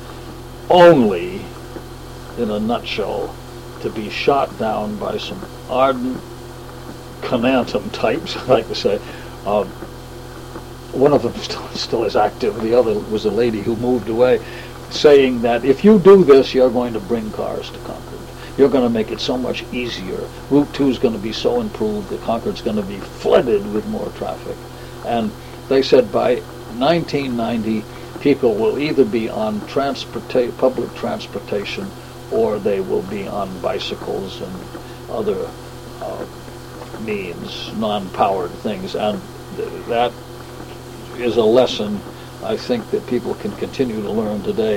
Only, in a nutshell, to be shot down by some ardent Canantum types, I like to say. Uh, one of them still, still is active. The other was a lady who moved away, saying that if you do this, you're going to bring cars to Concord. You're going to make it so much easier. Route two is going to be so improved that Concord's going to be flooded with more traffic. And they said by nineteen ninety, people will either be on transporta- public transportation, or they will be on bicycles and other uh, means, non-powered things. And th- that is a lesson I think that people can continue to learn today.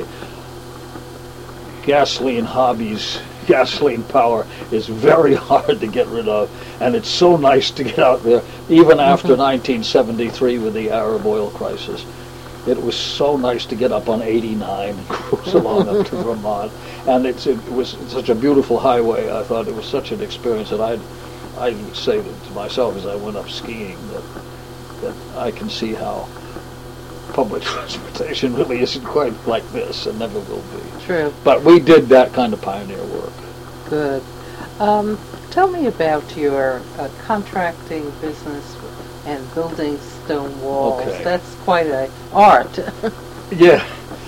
Gasoline hobbies, gasoline power is very hard to get rid of, and it's so nice to get out there, even after mm-hmm. nineteen seventy-three with the Arab oil crisis. It was so nice to get up on eighty-nine and cruise along up to Vermont, and it's, it was such a beautiful highway. I thought it was such an experience that I'd, I would say to myself as I went up skiing that, that I can see how public transportation really isn't quite like this and never will be. True. But we did that kind of pioneer work. Good. Um, tell me about your uh, contracting business and building stone walls. Okay. That's quite an art. Yeah.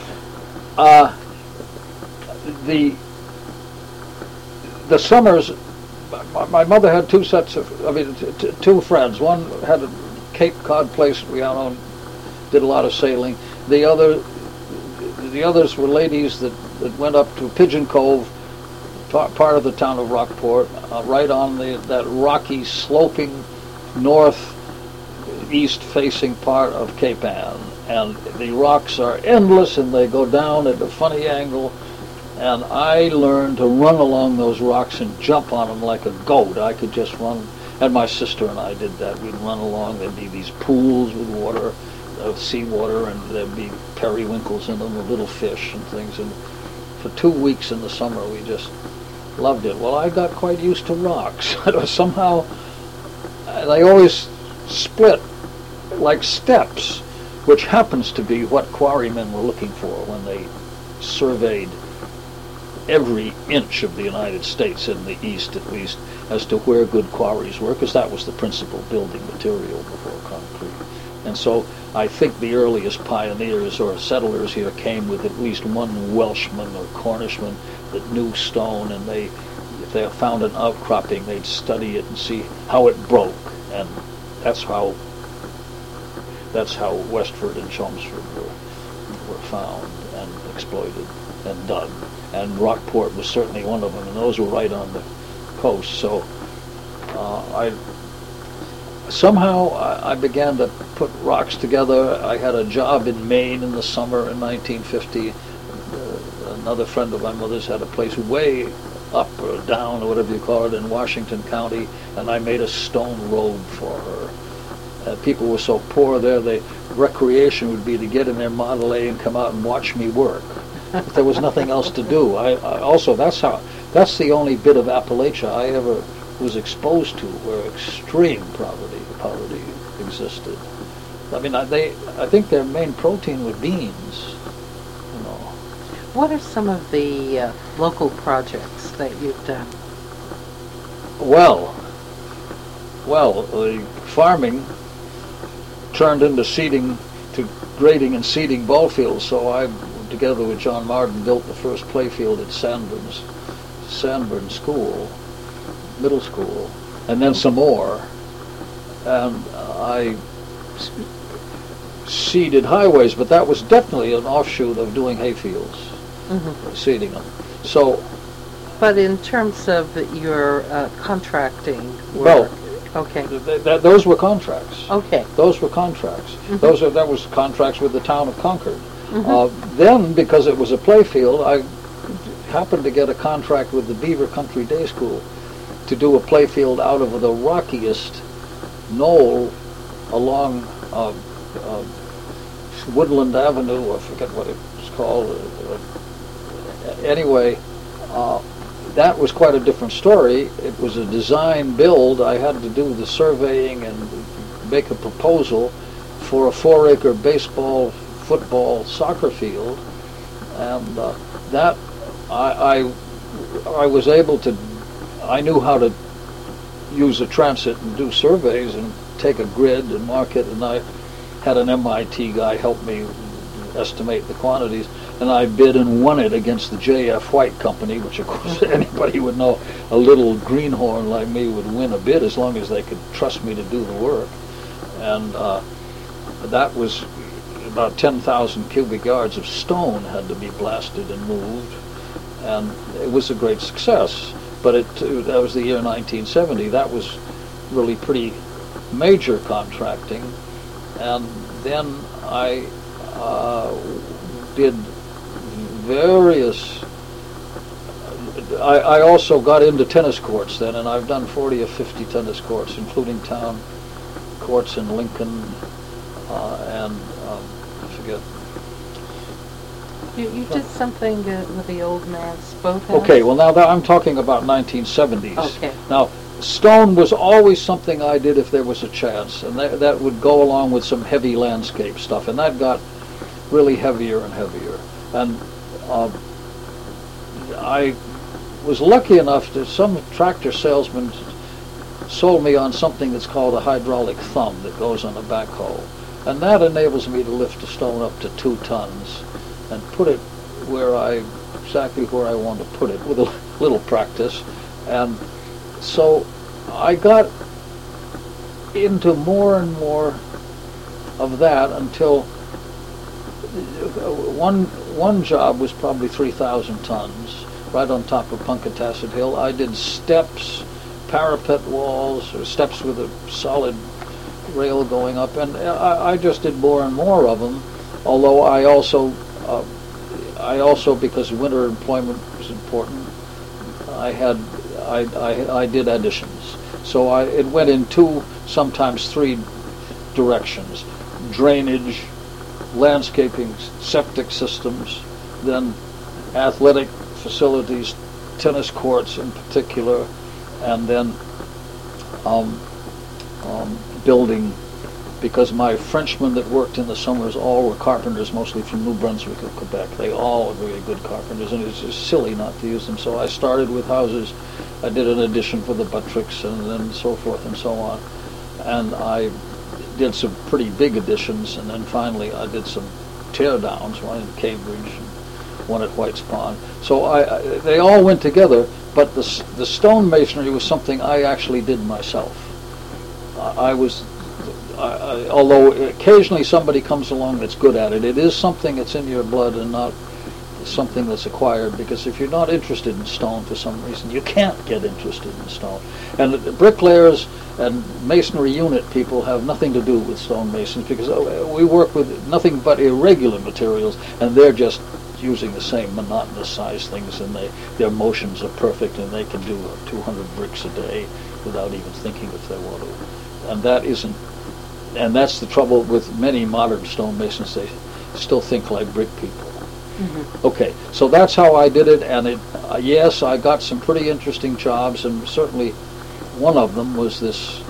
Uh, the the summers, my, my mother had two sets of, I mean, t- t- two friends. One had a Cape Cod place we owned, did a lot of sailing. The other, the others were ladies that, that went up to Pigeon Cove, part of the town of Rockport, uh, right on the that rocky, sloping north east-facing part of Cape Ann, and the rocks are endless, and they go down at a funny angle. And I learned to run along those rocks and jump on them like a goat. I could just run, and my sister and I did that. We'd run along. There'd be these pools with water, uh, seawater, and there'd be periwinkles in them, or little fish and things. And for two weeks in the summer, we just loved it. Well, I got quite used to rocks. Somehow, they always split like steps, which happens to be what quarrymen were looking for when they surveyed every inch of the United States, in the East at least, as to where good quarries were, because that was the principal building material before concrete. And so I think the earliest pioneers or settlers here came with at least one Welshman or Cornishman that knew stone, and they, if they found an outcropping, they'd study it and see how it broke, and that's how That's how Westford and Chelmsford were, were found and exploited and dug. And Rockport was certainly one of them, and those were right on the coast. So uh, I somehow I, I began to put rocks together. I had a job in Maine in the summer in nineteen fifty. Uh, another friend of my mother's had a place way up or down, or whatever you call it, in Washington County, and I made a stone road for her. Uh, people were so poor there, the recreation would be to get in their Model A and come out and watch me work. If there was nothing else to do. I, I also, that's how, that's the only bit of Appalachia I ever was exposed to where extreme poverty, poverty existed. I mean, I, they, I think their main protein was beans, you know. What are some of the uh, local projects that you've done? Well, well, the farming turned into seeding, to grading and seeding ball fields, so I together with John Martin, built the first playfield at Sandburn's, Sandburn School, middle school, and then some more. And I seeded highways, but that was definitely an offshoot of doing hayfields, mm-hmm. seeding them. So, but in terms of your uh, contracting work, well, okay, th- th- those were contracts. Okay, those were contracts. Mm-hmm. Those are that was contracts with the town of Concord. Mm-hmm. Uh, then, because it was a playfield, I happened to get a contract with the Beaver Country Day School to do a playfield out of the rockiest knoll along uh, uh, Woodland Avenue, I forget what it's called. Uh, anyway, uh, that was quite a different story. It was a design build. I had to do the surveying and make a proposal for a four-acre baseball, football, soccer field, and uh, that I, I I was able to. I knew how to use a transit and do surveys and take a grid and mark it, and I had an M I T guy help me estimate the quantities, and I bid and won it against the J F White Company, which of course anybody would know a little greenhorn like me would win a bid as long as they could trust me to do the work. And uh, that was about ten thousand cubic yards of stone had to be blasted and moved, and it was a great success. But it, that was the year nineteen seventy. That was really pretty major contracting. And then I uh, did various, I, I also got into tennis courts then, and I've done forty or fifty tennis courts, including town courts in Lincoln, uh, and um, I forget. You, you did something uh, with the Old Man's Boathouse? Okay, well now that I'm talking about nineteen seventies. Okay. Now, stone was always something I did if there was a chance, and that, that would go along with some heavy landscape stuff, and that got really heavier and heavier. And uh, I was lucky enough that some tractor salesman sold me on something that's called a hydraulic thumb that goes on a backhoe, and that enables me to lift a stone up to two tons and put it where I, exactly where I want to put it with a little practice. And so I got into more and more of that until one one job was probably three thousand tons, right on top of Punkatasset Hill. I did steps, parapet walls, or steps with a solid rail going up, and I, I just did more and more of them, although I also, uh, I also, because winter employment was important, I had I, I, I did additions. So I, it went in two, sometimes three directions: drainage, landscaping, septic systems, then athletic facilities, tennis courts in particular, and then um, um, building, because my Frenchmen that worked in the summers all were carpenters, mostly from New Brunswick and Quebec. They all were very good carpenters, and it's just silly not to use them. So I started with houses. I did an addition for the Buttricks, and then so forth and so on. And I did some pretty big additions, and then finally I did some tear downs, one in Cambridge and one at White's Pond. So I, I they all went together, but the the stone masonry was something I actually did myself. I, I was, I, I, although occasionally somebody comes along that's good at it, it is something that's in your blood and not something that's acquired, because if you're not interested in stone for some reason, you can't get interested in stone. And the bricklayers and masonry unit people have nothing to do with stonemasons, because we work with nothing but irregular materials, and they're just using the same monotonous size things, and they their motions are perfect, and they can do two hundred bricks a day without even thinking if they want to. And that isn't, and that's the trouble with many modern stonemasons. They still think like brick people. Mm-hmm. Okay, so that's how I did it, and it, uh, yes, I got some pretty interesting jobs, and certainly one of them was this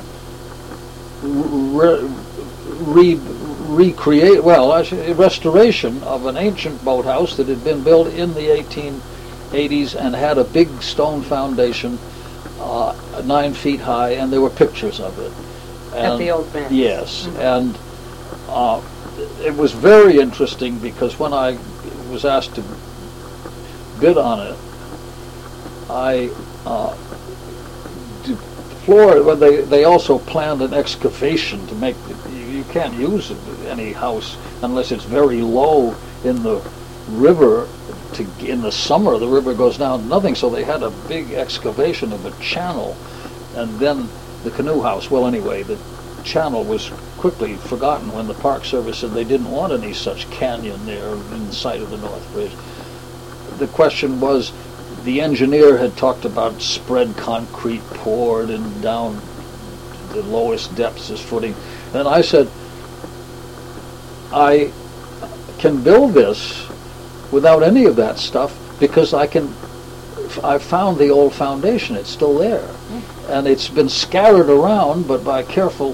re, re, recreate, well, actually, restoration of an ancient boathouse that had been built in the eighteen eighties and had a big stone foundation, uh, nine feet high, and there were pictures of it. And, at the Old Man's. Yes, mm-hmm. and uh, it was very interesting, because when I was asked to bid on it, I uh, deplored. Well, they they also planned an excavation to make. The, you, you can't use any house unless it's very low in the river. To in the summer, the river goes down to nothing. So they had a big excavation of a channel, and then the canoe house. Well, anyway, the channel was quickly forgotten when the Park Service said they didn't want any such canyon there in sight of the North Bridge. The question was, the engineer had talked about spread concrete poured and down the lowest depths as footing. And I said, I can build this without any of that stuff because I can, I found the old foundation. It's still there. And it's been scattered around, but by careful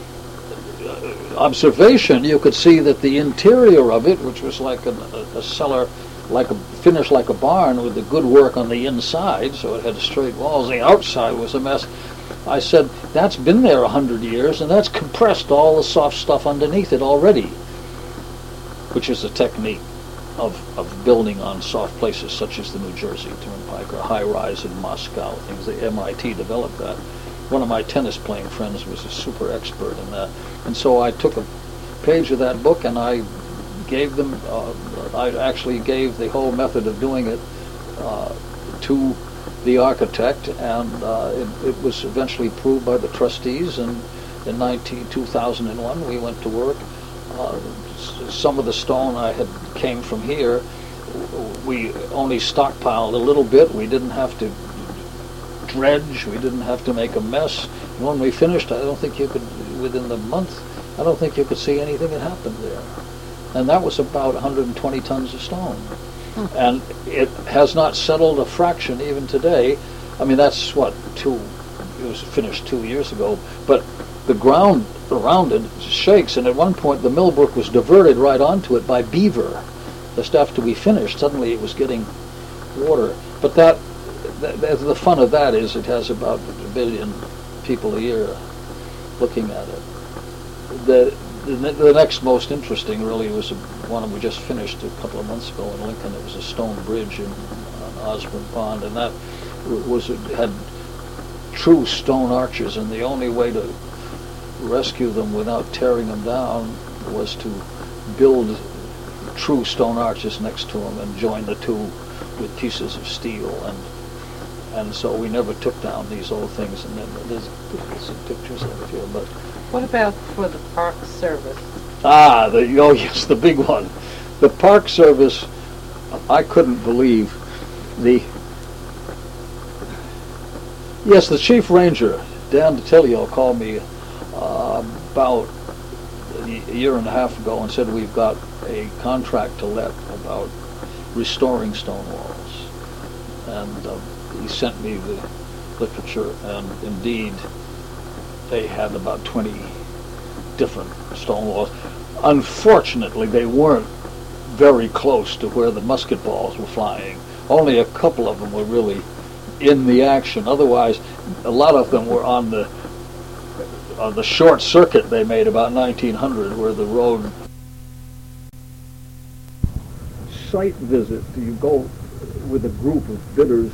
observation, you could see that the interior of it, which was like a, a cellar, like a finished like a barn with the good work on the inside, so it had straight walls. The outside was a mess. I said, that's been there a hundred years, and that's compressed all the soft stuff underneath it already, which is a technique of, of building on soft places such as the New Jersey Turnpike or high rise in Moscow, things. The M I T developed that. One of my tennis playing friends was a super expert in that. And so I took a page of that book and I gave them, uh, I actually gave the whole method of doing it uh, to the architect, and uh, it, it was eventually approved by the trustees, and in nineteen, two thousand one we went to work. Uh, some of the stone I had came from here. We only stockpiled a little bit. We didn't have to dredge. We didn't have to make a mess. And when we finished, I don't think you could, within the month, I don't think you could see anything that happened there. And that was about one hundred twenty tons of stone. Hmm. And it has not settled a fraction even today. I mean, that's what, two, it was finished two years ago. But the ground around it shakes, and at one point the Millbrook was diverted right onto it by beaver. Just after we finished, suddenly it was getting water. But that, that the fun of that is it has about a billion people a year looking at it. The, the, the next most interesting really was one we just finished a couple of months ago in Lincoln. It was a stone bridge in, on Osborne Pond, and that was had true stone arches, and the only way to rescue them without tearing them down was to build true stone arches next to them and join the two with pieces of steel, and and so we never took down these old things. And then there's, there's some pictures of it here. But what about for the Park Service? Ah, the oh yes, the big one. The Park Service, I couldn't believe the yes, the Chief Ranger, Dan DiTilio, called me uh, about a year and a half ago and said we've got a contract to let about restoring stone walls, and uh, he sent me the literature, and indeed they had about twenty different stone walls. Unfortunately, they weren't very close to where the musket balls were flying. Only a couple of them were really in the action. Otherwise, a lot of them were on the on the short circuit they made about nineteen hundred, where the road site visit. You go with a group of bidders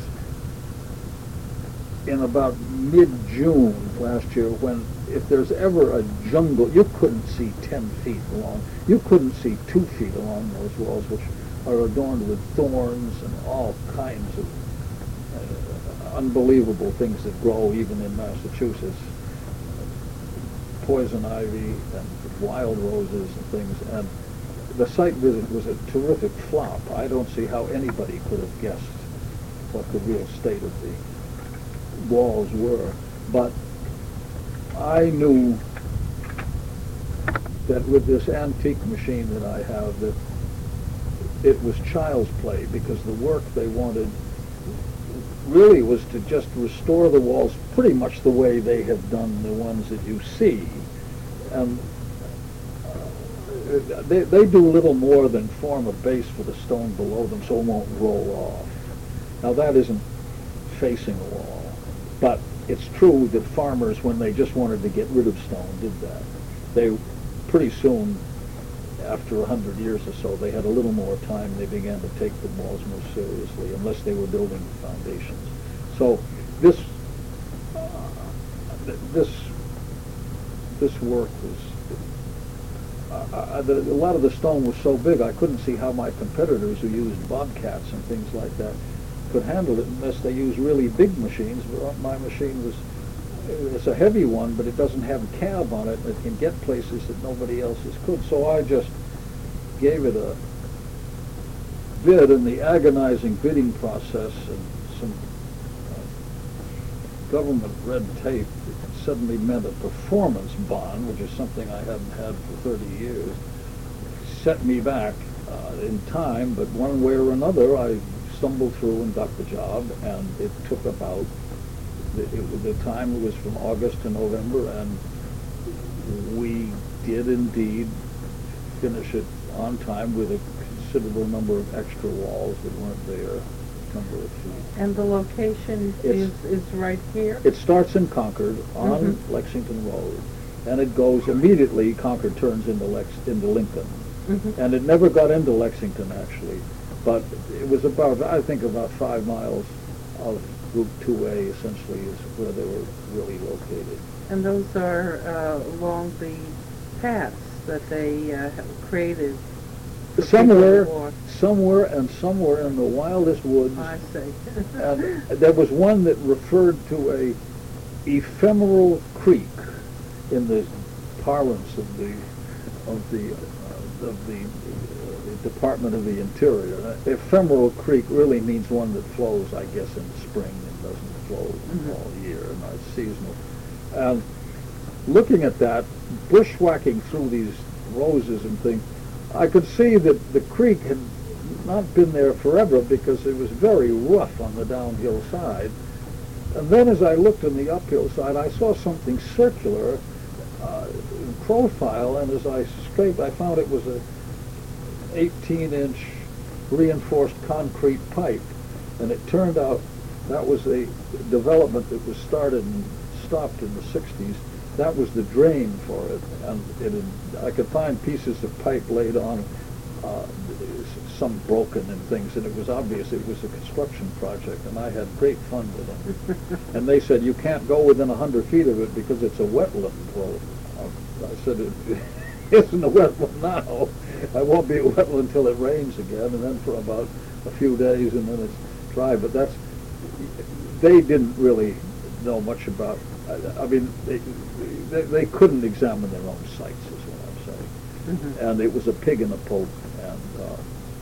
in about mid-June last year, when if there's ever a jungle, you couldn't see ten feet along. You couldn't see two feet along those walls, which are adorned with thorns and all kinds of uh, unbelievable things that grow even in Massachusetts. Poison ivy and wild roses and things. And the site visit was a terrific flop. I don't see how anybody could have guessed what the real state of the walls were. But I knew that with this antique machine that I have, that it was child's play, because the work they wanted really was to just restore the walls pretty much the way they have done the ones that you see. And uh, they, they do little more than form a base for the stone below them so it won't roll off. Now that isn't facing a wall, but it's true that farmers, when they just wanted to get rid of stone, did that. They pretty soon, after a hundred years or so, they had a little more time. They began to take the walls more seriously, unless they were building foundations. So this uh, th- this this work was. Uh, uh, the, a lot of the stone was so big, I couldn't see how my competitors who used bobcats and things like that could handle it unless they used really big machines. But my machine was, it's a heavy one, but it doesn't have a cab on it. It can get places that nobody else's could. So I just gave it a bid, in the agonizing bidding process and some uh, government red tape, suddenly meant a performance bond, which is something I hadn't had for thirty years, set me back uh, in time, but one way or another I stumbled through and got the job, and it took about, the, it, the time was from August to November, and we did indeed finish it on time with a considerable number of extra walls that weren't there. Number of feet. And the location is, is right here? It starts in Concord on mm-hmm. Lexington Road, and it goes immediately, Concord turns into Lex, into Lincoln. Mm-hmm. And it never got into Lexington, actually, but it was about, I think, about five miles of Route two A, essentially, is where they were really located. And those are uh, along the paths that they uh, have created. Somewhere, somewhere, and somewhere in the wildest woods. I see. And there was one that referred to a ephemeral creek in the parlance of the of the uh, of the, uh, the Department of the Interior. Uh, ephemeral creek really means one that flows, I guess, in the spring and doesn't flow mm-hmm. all year, and it's seasonal. And looking at that, bushwhacking through these roses and things, I could see that the creek had not been there forever because it was very rough on the downhill side. And then as I looked on the uphill side, I saw something circular uh, in profile, and as I scraped, I found it was a eighteen inch reinforced concrete pipe. And it turned out that was a development that was started and stopped in the sixties. That was the drain for it, and it had, I could find pieces of pipe laid on, uh, some broken and things, and it was obvious it was a construction project, and I had great fun with them. And they said, you can't go within a hundred feet of it because it's a wetland. Well, I said, it isn't a wetland now. I won't be a wetland until it rains again, and then for about a few days, and then it's dry. But that's, they didn't really know much about, I, I mean, they, they, they couldn't examine their own sites, is what I'm saying. Mm-hmm. And it was a pig in a poke, and uh,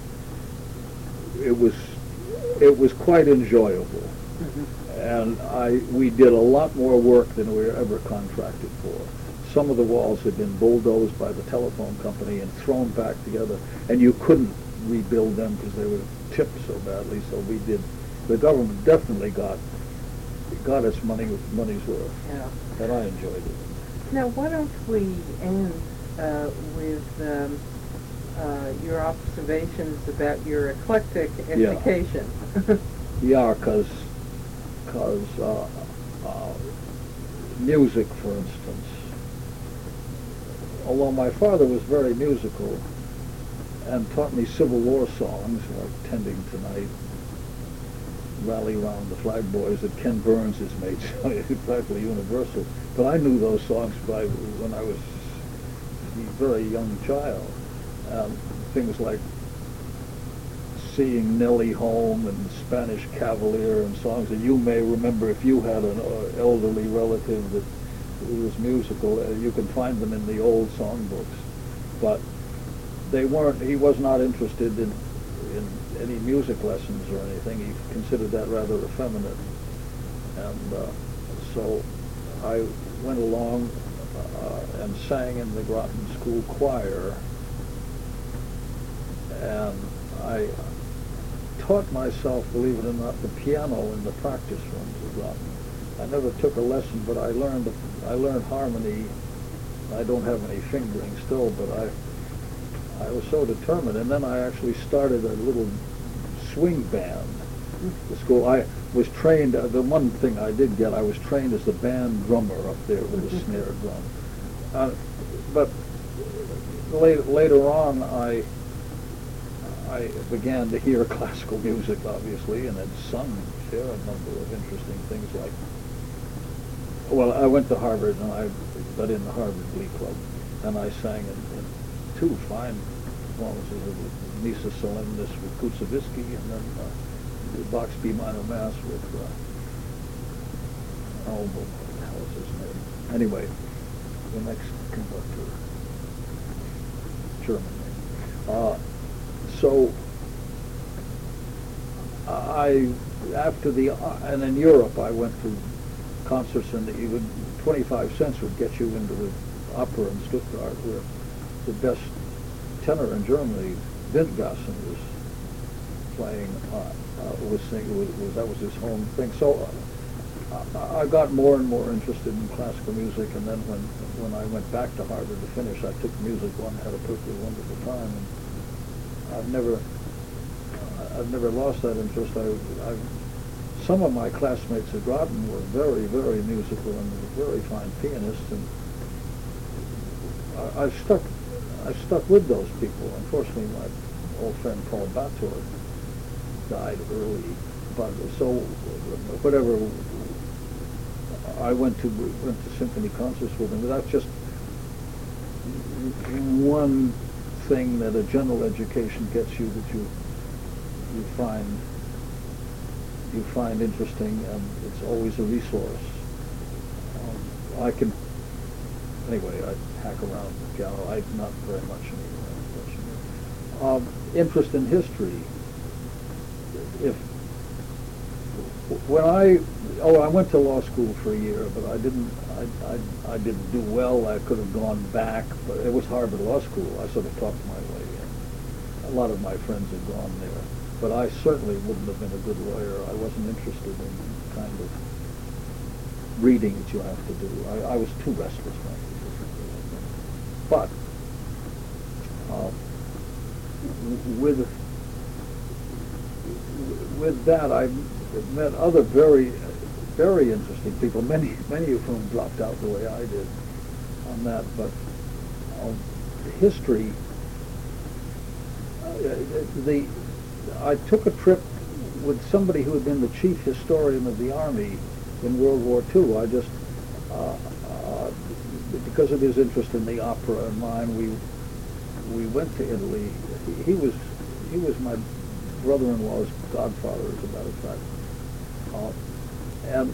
it was it was quite enjoyable. Mm-hmm. And I we did a lot more work than we were ever contracted for. Some of the walls had been bulldozed by the telephone company and thrown back together, and you couldn't rebuild them because they were tipped so badly. So we did. The government definitely got got its money money's worth, yeah. And I enjoyed it. Now, why don't we end uh, with um, uh, your observations about your eclectic education? Yeah, because because uh, uh, music, for instance. Although my father was very musical and taught me Civil War songs like Tending Tonight, Rally Round the Flag Boys that Ken Burns has made practically universal. But I knew those songs by when I was a very young child. Um, things like Seeing Nellie Home and Spanish Cavalier and songs that you may remember if you had an uh, elderly relative that was musical. Uh, you can find them in the old songbooks. But they weren't, he was not interested in, in any music lessons or anything. He considered that rather effeminate. And uh, so I went along uh, and sang in the Groton School Choir. And I taught myself, believe it or not, the piano in the practice rooms of Groton. I never took a lesson, but I learned I learned harmony. I don't have any fingering still, but I I was so determined. And then I actually started a little swing band at the school. I was trained, uh, the one thing I did get, I was trained as the band drummer up there with the snare drum. Uh, but later, later on, I I began to hear classical music, obviously, and had sung there a number of interesting things like. Well, I went to Harvard, and I got in the Harvard Glee Club, and I sang in, in two fine performances of Missa Solemnis with Kutsevitsky, and then uh, the Bach's B minor Mass with, uh, oh, what the hell is his name? Anyway, the next conductor, German name. Uh, so, I, after the, uh, and in Europe, I went to concerts, and even twenty-five cents would get you into the opera in Stuttgart, where the best tenor in Germany, Windgassen, was playing, uh, uh, was singing, was, was, that was his home thing. So uh, I, I got more and more interested in classical music, and then when, when I went back to Harvard to finish, I took music one, had a perfectly wonderful time, and I've never, I've never lost that interest. I, I've, Some of my classmates at Groton were very, very musical and very fine pianists, and I, I've stuck, I've stuck with those people. Unfortunately, my old friend Paul Bator died early, but so whatever. I went to went to symphony concerts with him. But that's just one thing that a general education gets you that you you find. you find interesting, and it's always a resource. Um, I can, anyway, I hack around the piano. I not very much anymore, unfortunately. Um, interest in history. If when I oh I went to law school for a year, but I didn't I I, I didn't do well. I could have gone back, but it was Harvard Law School. I sort of talked my way in. A lot of my friends had gone there. But I certainly wouldn't have been a good lawyer. I wasn't interested in the kind of reading that you have to do. I, I was too restless, frankly. But uh, with with that, I met other very, very interesting people. Many, many of whom dropped out the way I did on that. But uh, history, uh, the I took a trip with somebody who had been the chief historian of the Army in World War Two. I just, uh, uh, because of his interest in the opera and mine, we we went to Italy. He, he was he was my brother-in-law's godfather, as a matter of fact. Uh, and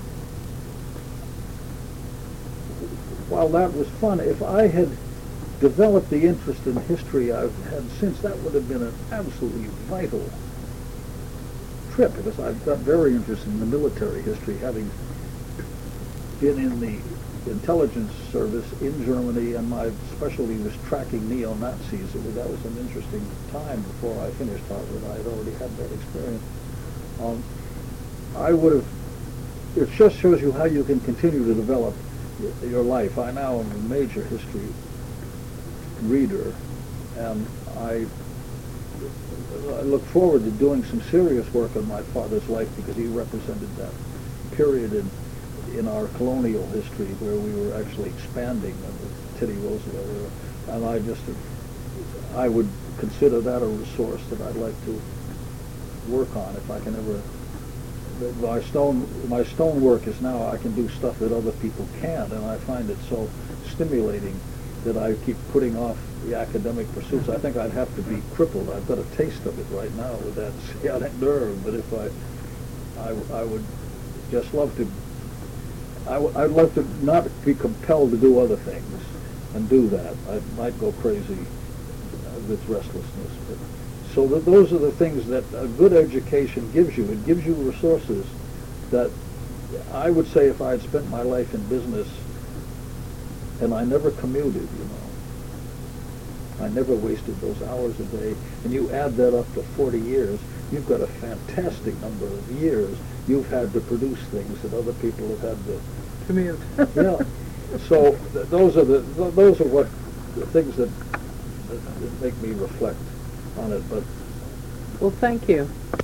while that was fun, if I had developed the interest in history I've had since, that would have been an absolutely vital trip, because I've got very interested in the military history, having been in the intelligence service in Germany, and my specialty was tracking neo-Nazis. It was, that was an interesting time before I finished Harvard. I had already had that experience. Um, I would have, it just shows you how you can continue to develop your life. I now am a major history reader, and I, I look forward to doing some serious work on my father's life, because he represented that period in in our colonial history where we were actually expanding under Teddy Roosevelt era. And I just, I would consider that a resource that I'd like to work on if I can ever. My stone, my stone work is now I can do stuff that other people can't, and I find it so stimulating that I keep putting off the academic pursuits. I think I'd have to be crippled. I've got a taste of it right now with that sciatic nerve, but if I, I, I would just love to, I w I'd love to not be compelled to do other things and do that. I might go crazy with restlessness. But, so that those are the things that a good education gives you. It gives you resources that I would say if I had spent my life in business and I never commuted, you know, I never wasted those hours a day, and you add that up to forty years, you've got a fantastic number of years you've had to produce things that other people have had to commute. Yeah. So th those are the th those are what the things that, that, that make me reflect on it. But well, thank you.